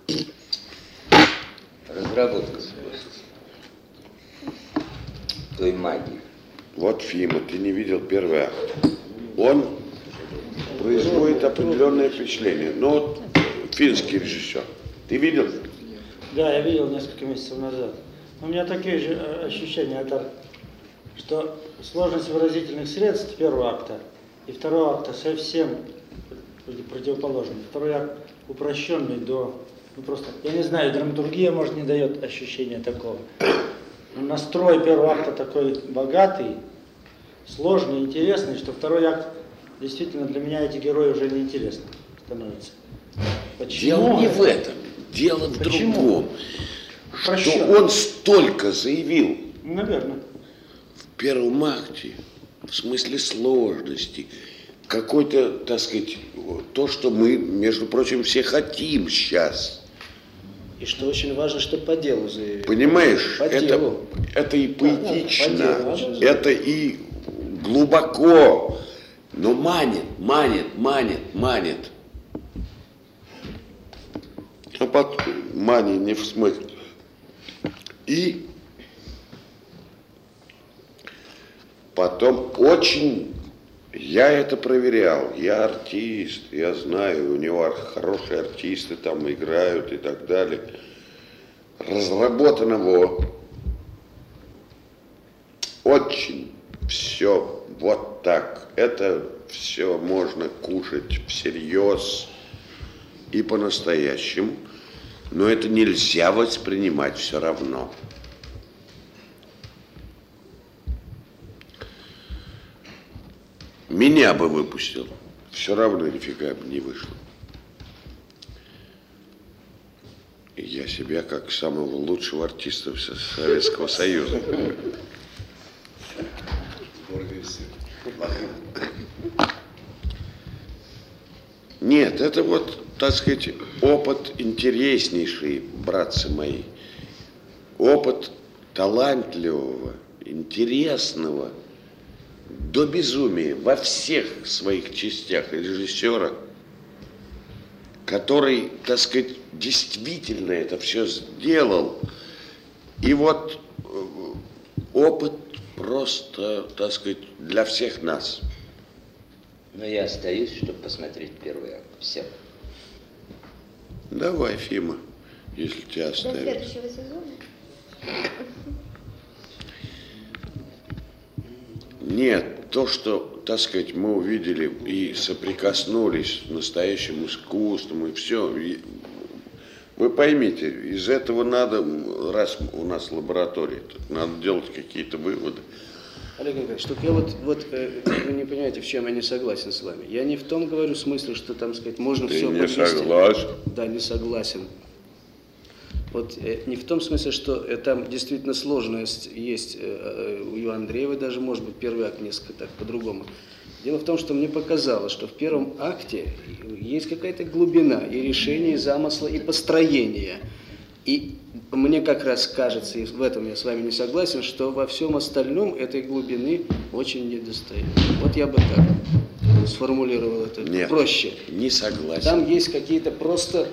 B: Разработка способа. Той магии.
C: Вот, Фима, ты не видел первый акт. Он производит определенное впечатление. Ну, вот финский режиссер. Ты видел?
F: Да, я видел несколько месяцев назад. У меня такие же ощущения, что сложность выразительных средств первого акта и второго акта совсем противоположны. Второй акт упрощенный до... Ну, просто, я не знаю, драматургия, может, не дает ощущения такого. Но настрой первого акта такой богатый, сложный, интересный, что второй акт, действительно, для меня эти герои уже неинтересны становятся. Почему?
C: Дело не в этом. Дело в
F: Почему?
C: другом. Что
F: Упрощенно.
C: он столько заявил
F: Наверное.
C: в первом акте, в смысле сложности, какой-то, так сказать, то, что мы, между прочим, все хотим сейчас.
D: И что очень важно, что по делу заявили.
C: Понимаешь,
D: По делу.
C: это и поэтично,
D: по делу.
C: это и глубоко, но манит. А потом манит не в смысле. И потом очень, я это проверял, я артист, я знаю, у него хорошие артисты там играют и так далее. Разработанного очень все вот так. Это все можно кушать всерьез и по-настоящему, но это нельзя воспринимать все равно. Меня бы выпустил, все равно нифига бы не вышло. И я себя как самого лучшего артиста Советского Союза. Нет, это вот, так сказать, опыт интереснейший, братцы мои. Опыт талантливого, интересного, до безумия во всех своих частях режиссера, который, так сказать, действительно это все сделал. И вот опыт просто, так сказать, для всех нас.
B: Но я остаюсь, чтобы посмотреть первый акт. Все.
C: Давай, Фима, если тебя
E: До
C: оставят.
E: следующего сезона.
C: Нет, то, что, так сказать, мы увидели и соприкоснулись с настоящим искусством, и все. Вы поймите, из этого надо, раз у нас лаборатория, надо делать какие-то выводы.
D: Олег Николаевич, только я вы не понимаете, в чем я не согласен с вами. Я не в том говорю смысле, что там, сказать, можно
C: Ты
D: все
C: не
D: подвести.
C: согласен?
D: Да, не согласен. Вот не в том смысле, что там действительно сложность есть у Ивана Андреева, даже, может быть, первый акт несколько так по-другому. Дело в том, что мне показалось, что в первом акте есть какая-то глубина и решение, и замысла, и построения. И мне как раз кажется, и в этом я с вами не согласен, что во всем остальном этой глубины очень недостает. Вот я бы так сформулировал это.
C: Нет,
D: проще.
C: Не согласен.
D: Там есть какие-то просто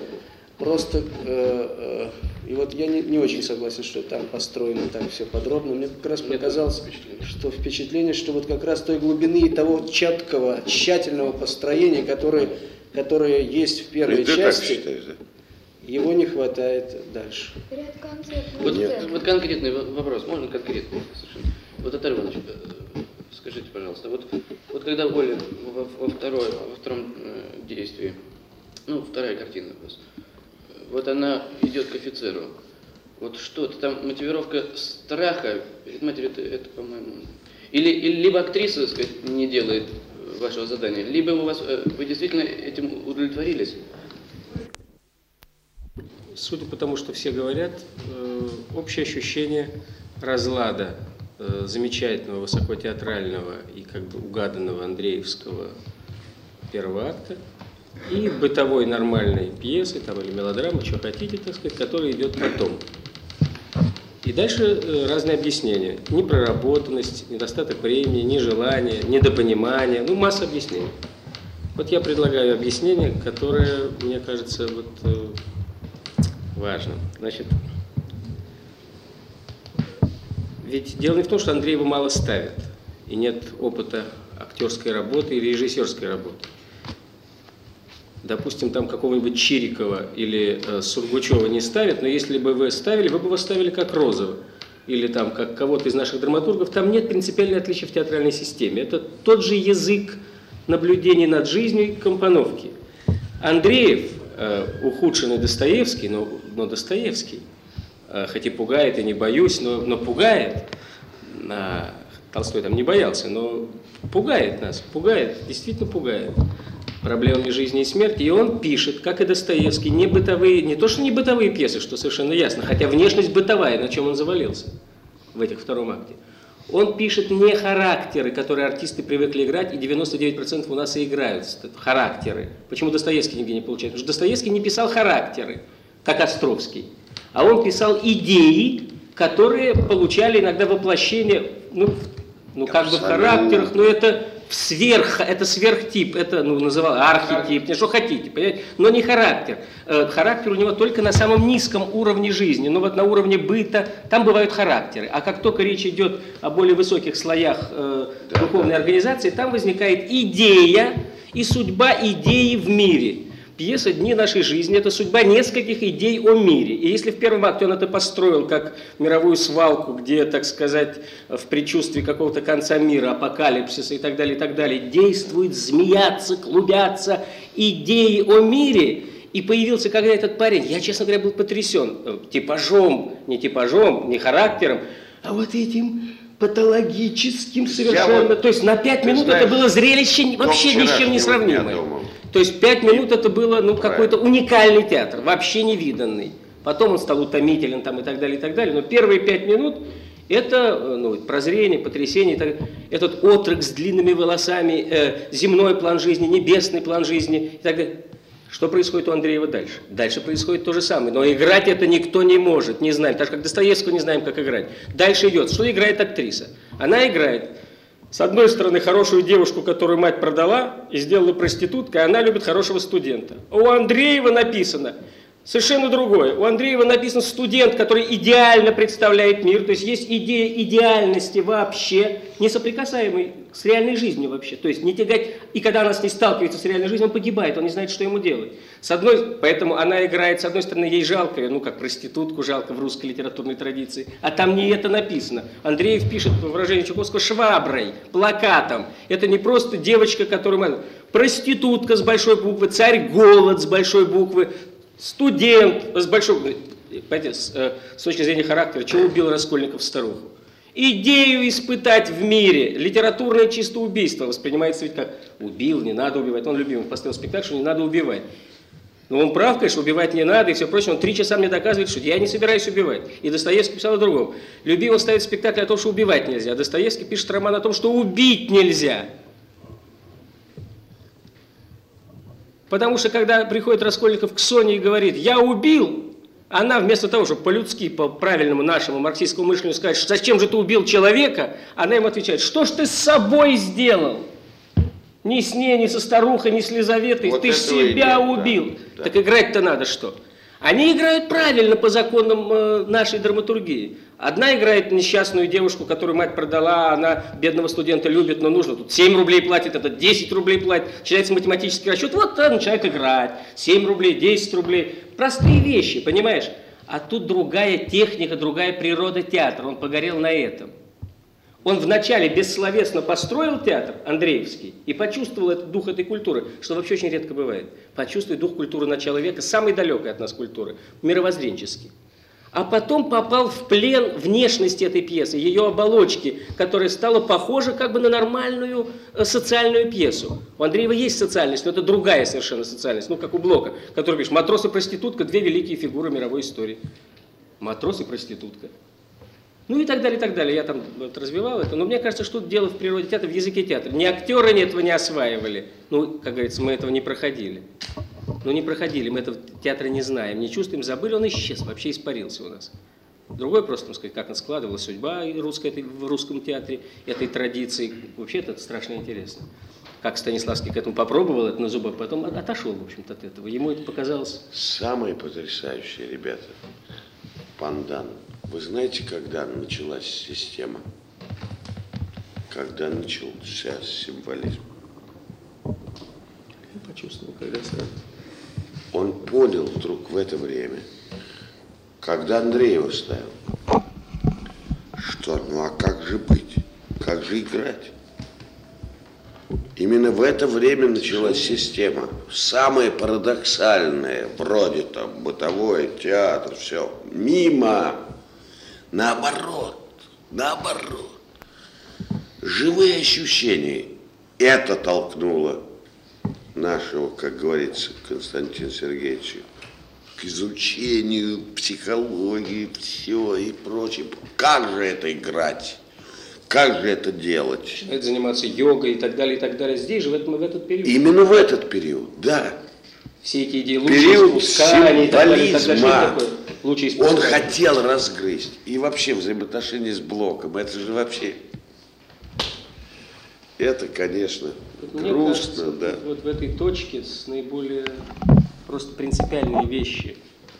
D: и вот я не очень согласен, что там построено так все подробно. Мне как раз показалось, что впечатление, что вот как раз той глубины и того четкого, тщательного построения, которое есть в первой
C: ты
D: части,
C: так считаешь, да?
D: его не хватает дальше.
E: Ряд концертных
G: Вот конкретный вопрос, можно конкретный совершенно? Вот, Атар Иванович, скажите, пожалуйста, вот когда Оля во втором действии, ну, вторая картина у вас, вот она идет к офицеру, вот что-то там, мотивировка страха перед матерью, это по-моему, или либо актриса, так сказать, не делает вашего задания, либо вы действительно этим удовлетворились?
H: Судя по тому, что все говорят, общее ощущение разлада замечательного, высокотеатрального и как бы угаданного андреевского первого акта и бытовой нормальной пьесы там, или мелодрамы, что хотите, так сказать, которая идет потом. И дальше разные объяснения. Непроработанность, недостаток времени, нежелание, недопонимание, ну масса объяснений. Вот я предлагаю объяснение, которое, мне кажется, вот, важно. Значит, ведь дело не в том, что Андреева мало ставят, и нет опыта актерской работы или режиссерской работы. Допустим, там какого-нибудь Чирикова или Сургучева не ставят, но если бы вы ставили, вы бы его ставили как Розова. Или там как кого-то из наших драматургов. Там нет принципиальной отличия в театральной системе. Это тот же язык наблюдений над жизнью и компоновки. Андреев, ухудшенный Достоевский, но Достоевский, хоть и пугает, и не боюсь, но пугает. Толстой там не боялся, но пугает нас, действительно пугает проблемами жизни и смерти. И он пишет, как и Достоевский, не бытовые, не то что не бытовые пьесы, что совершенно ясно, хотя внешность бытовая, на чем он завалился в этих втором акте. Он пишет не характеры, которые артисты привыкли играть, и 99% у нас и играют характеры. Почему Достоевский нигде не получает? Потому что Достоевский не писал характеры, как Островский, а он писал идеи, которые получали иногда воплощение, ну как бы в характерах, но это это сверхтип, это называл архетип, что хотите, понимаете? Но не характер. Характер у него только на самом низком уровне жизни, но вот на уровне быта там бывают характеры. А как только речь идет о более высоких слоях духовной организации, там возникает идея и судьба идеи в мире. Пьеса «Дни нашей жизни» – это судьба нескольких идей о мире. И если в первом акте он это построил как мировую свалку, где, так сказать, в предчувствии какого-то конца мира, апокалипсиса и так далее, действуют, змеятся, клубятся идеи о мире, и появился когда этот парень, я, честно говоря, был потрясен типажом, не характером, а вот этим патологическим совершенно. То есть на 5 минут это было зрелище вообще ни с чем не сравнимое. То есть 5 минут это было какой-то уникальный театр, вообще невиданный. Потом он стал утомителен там, и так далее, но первые 5 минут это прозрение, потрясение, этот отрок с длинными волосами, земной план жизни, небесный план жизни и так далее. Что происходит у Андреева дальше? Дальше происходит то же самое, но играть это никто не может, не знаем, так же как Достоевского не знаем, как играть. Дальше идет, что играет актриса? Она играет, с одной стороны, хорошую девушку, которую мать продала и сделала проституткой, она любит хорошего студента. У Андреева написано совершенно другое. У Андреева написан студент, который идеально представляет мир, то есть есть идея идеальности вообще, не соприкасаемой с реальной жизнью вообще. То есть не тягать, и когда она с ней сталкивается с реальной жизнью, он погибает, он не знает, что ему делать. Поэтому она играет, с одной стороны, ей жалко, как проститутку жалко в русской литературной традиции, а там не это написано. Андреев пишет, по выражению Чуковского, шваброй, плакатом. Это не просто девочка, которую... Проститутка с большой буквы, царь-голод с большой буквы, студент с большой... Понимаете, с точки зрения характера, чего убил Раскольников старуху? Идею испытать в мире. Литературное чисто убийство воспринимается ведь как убил, не надо убивать. Он любимый поставил спектакль, что не надо убивать. Но он прав, конечно, убивать не надо и все прочее. Он 3 часа мне доказывает, что я не собираюсь убивать. И Достоевский писал о другом. Любимый ставит спектакль о том, что убивать нельзя. А Достоевский пишет роман о том, что убить нельзя. Потому что когда приходит Раскольников к Соне и говорит «я убил», она вместо того, чтобы по-людски, по правильному нашему марксистскому мышлению сказать, зачем же ты убил человека, она ему отвечает, что ж ты с собой сделал? Ни с ней, ни со старухой, ни с Лизаветой, вот ты себя убил. Да. Так играть-то надо что? Они играют правильно по законам нашей драматургии. Одна играет несчастную девушку, которую мать продала, она бедного студента любит, но нужно. Тут 7 рублей платит, этот 10 рублей платит. Начинается математический расчет, вот она начинает играть. 7 рублей, 10 рублей. Простые вещи, понимаешь? А тут другая техника, другая природа театра. Он погорел на этом. Он вначале бессловесно построил театр, Андреевский, и почувствовал этот дух этой культуры, что вообще очень редко бывает. Почувствовать дух культуры начала века, самой далекой от нас культуры, мировоззренческий. А потом попал в плен внешности этой пьесы, ее оболочки, которая стала похожа как бы на нормальную социальную пьесу. У Андреева есть социальность, но это другая совершенно социальность, как у Блока, который пишет «Матрос и проститутка» – 2 великие фигуры мировой истории. Матрос и проститутка. И так далее, и так далее. Я там развивал это. Но мне кажется, что дело в природе театра, в языке театра. Ни актеры этого не осваивали. Как говорится, мы этого не проходили. Не проходили, мы этого театра не знаем, не чувствуем, забыли, он исчез, вообще испарился у нас. Другой просто, так сказать, как она складывалась судьба русская в русском театре, этой традиции. Вообще это страшно интересно. Как Станиславский к этому попробовал это на зубах, потом отошел, в общем-то, от этого. Ему это показалось...
C: Самые потрясающие ребята, Пандан. Вы знаете, когда началась система? Когда начался символизм?
H: Я почувствовал, когда сразу.
C: Он понял вдруг в это время, когда Андреева ставил, что а как же быть, как же играть? Именно в это время началась система. Самое парадоксальное, вроде там бытовой театр, все, мимо. Наоборот. Живые ощущения. Это толкнуло нашего, как говорится, Константина Сергеевича, к изучению психологии, все и прочее. Как же это играть? Как же это делать?
H: Начинает заниматься йогой и так далее, и так далее. Здесь же, в этот период.
C: Именно в этот период, да.
H: Все эти идеи лучше
C: Период
H: спускания и так далее, и так далее. Что
C: символизма.
H: такое лучше
C: Он
H: спускания?
C: хотел разгрызть. И вообще взаимоотношения с Блоком. Это же вообще... Это, конечно,
H: Мне
C: грустно,
H: кажется,
C: да.
H: вот в этой точке с наиболее просто принципиальные вещи.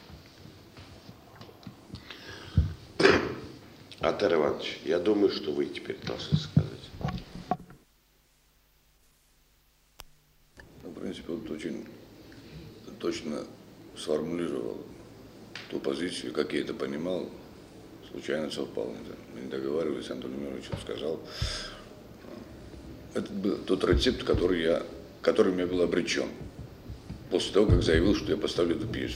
C: Атар Иванович, я думаю, что вы теперь должны сказать.
I: Ну, в принципе, он очень точно сформулировал ту позицию, как я это понимал, случайно совпало. Мы не договаривались, Антон Емельевич сказал. Это был тот рецепт, которым я был обречен. После того, как заявил, что я поставлю эту пьесу.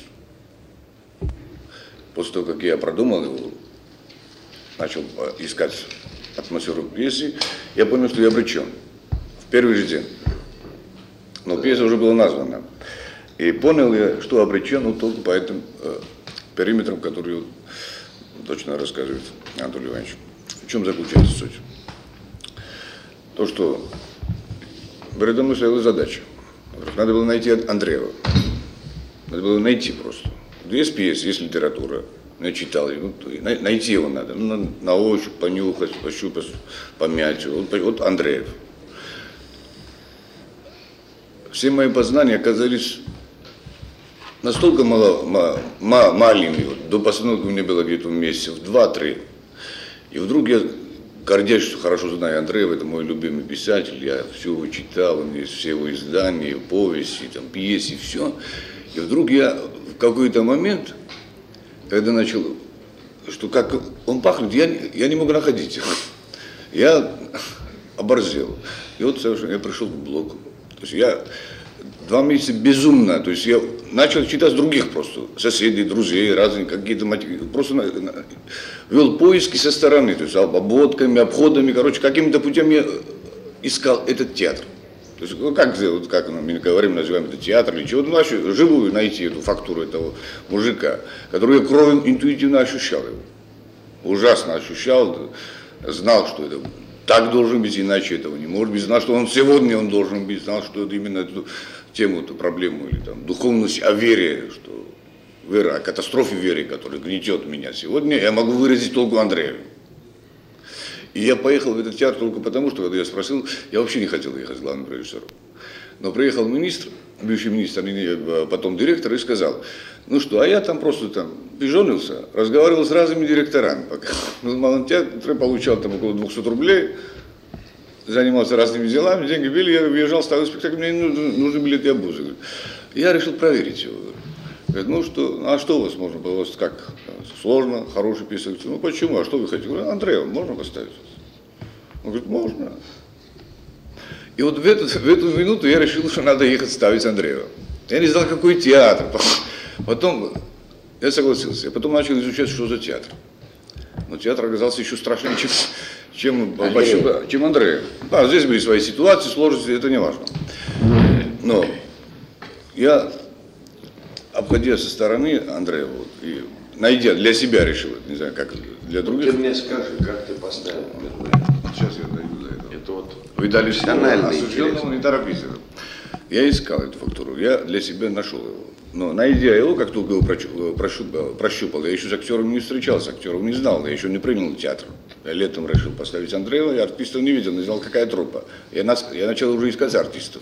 I: После того, как я продумал его, начал искать атмосферу пьесы, я понял, что я обречен. В первый же день. Но пьеса уже была названа. И понял я, что обречен, ну, только по этим периметрам, которые точно рассказывает Анатолий Иванович. В чем заключается суть? То, что передо мной стояла задача. Надо было найти Андреева. Надо было найти просто. Есть пьеса, есть литература. Я читал ее. Найти его надо. Ну, на ощупь, понюхать, пощупать, помять. Вот Андреев. Все мои познания оказались настолько маленькими. До постановки у меня было где-то месяцев 2-3. И вдруг я, гордясь, что хорошо знаю Андреева, это мой любимый писатель, я все его читал, у меня есть все его издания, повести, там, пьесы, все. И вдруг я в какой-то момент, когда начал, что как он пахнет, я не мог находить. Я оборзел. И вот совершенно я пришел к Блоку. То есть я 2 месяца безумно, то есть я начал читать других просто, соседей, друзей, разные какие-то мотивы, просто вел поиски со стороны, то есть обводками, обходами, короче, какими-то путями я искал этот театр. То есть, как мы говорим, называем это театр или чего, ну, живую найти эту фактуру этого мужика, которую я кровью интуитивно ощущал его. Ужасно ощущал, знал, что это так должен быть, иначе этого не может быть, знал, что он сегодня он должен быть, знал, что это именно эту тему, эту проблему, или там духовность о вере, что вера, о катастрофе веры, которая гнетет меня сегодня, я могу выразить только Андрееву. И я поехал в этот театр только потому, что, когда я спросил, я вообще не хотел ехать с главным режиссером. Но приехал министр, бывший министр, потом директор, и сказал, ну что, а я там просто там пижонился, разговаривал с разными директорами. Пока в малом театре получал там около 200 рублей, занимался разными делами, деньги били, я въезжал, ставил спектакль, мне нужны билеты и обузы. Я решил проверить его. Говорит, ну что, а что у вас можно было, как, сложно, хороший писатель? Ну почему, а что вы хотите? Говорю, Андреева можно поставить? Он говорит, можно. И вот в эту минуту я решил, что надо ехать ставить Андреева. Я не знал, какой театр. Потом я согласился. Я потом начал изучать, что за театр. Но театр оказался еще страшнее, чем Андреев. Да, здесь были свои ситуации, сложности, это не важно. Но я, обходя со стороны Андреева, и найдя для себя решил, не знаю, как для других.
C: Ты мне скажи, как ты поставил?
I: Сейчас я дойду до этого.
C: Это вот
I: Вы дали
C: профессиональный
I: осужденному не торопитесь. Я искал эту фактуру, я для себя нашел его. Но найдя его, как только его прощупал, я еще с актером не встречался, актеров не знал, я еще не принял театр. Я летом решил поставить Андреева, я артистов не видел, не знал, какая труппа. Я начал уже искать артистов.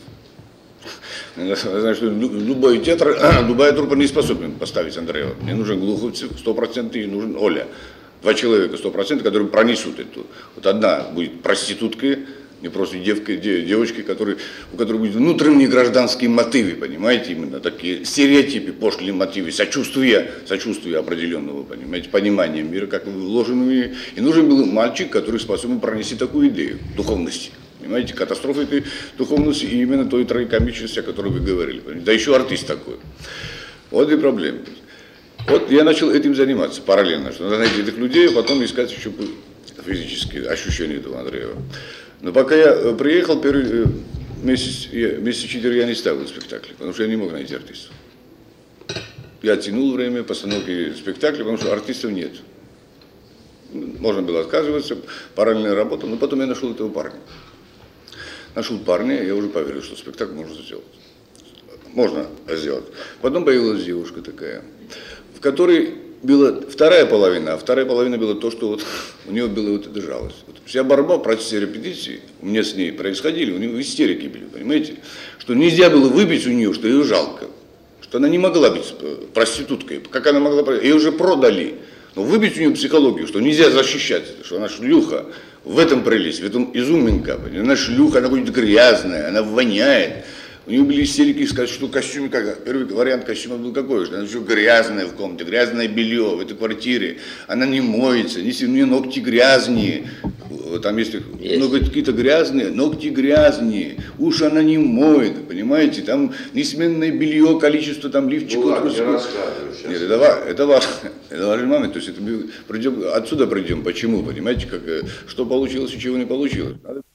I: Я знаю, что любой театр, любая труппа не способна поставить Андреева. Мне нужен Глуховцев 100% и нужен Оля. 2 человека 100%, которые пронесут эту. Вот одна будет проституткой, не просто девочкой, у которой будут внутренние гражданские мотивы, понимаете, именно такие стереотипы, пошлые мотивы, сочувствия определенного, понимаете, понимания мира, как вложенного. И нужен был мальчик, который способен пронести такую идею духовности. Понимаете, катастрофа этой духовности и именно той трагикомичности, о которой вы говорили. Понимаете? Да еще артист такой. Вот и проблема. Вот я начал этим заниматься параллельно, что надо найти этих людей, а потом искать еще физические ощущения этого Андреева. Но пока я приехал, первый месяца 4 я не ставил спектакли, потому что я не мог найти артистов. Я тянул время постановки спектакля, потому что артистов нет. можно было отказываться, параллельная работа, но потом я нашел этого парня. Нашел парня, я уже поверил, что спектакль можно сделать. Можно сделать. Потом появилась девушка такая, в которой была вторая половина, а вторая половина была то, что вот у нее была вот эта жалость. Вот вся борьба в процессе репетиции у меня с ней происходили, у нее истерики были, понимаете? Что нельзя было выбить у нее, что ее жалко, что она не могла быть проституткой, как она могла, ее уже продали. Но выбить у нее психологию, что нельзя защищать, что она шлюха, в этом прелесть, в этом изюминка. Она шлюха, она будет грязная, она воняет. У нее были истерики сказать, что костюм, как первый вариант костюма был какой же, она все грязная в комнате, грязное белье в этой квартире, она не моется, у нее ногти грязнее, там есть много какие-то грязные, ногти грязнее, уши она не моет, понимаете, там несменное белье, количество там лифчиков. Нет, это важный момент, то есть это отсюда придем, почему, понимаете, что получилось и чего не получилось.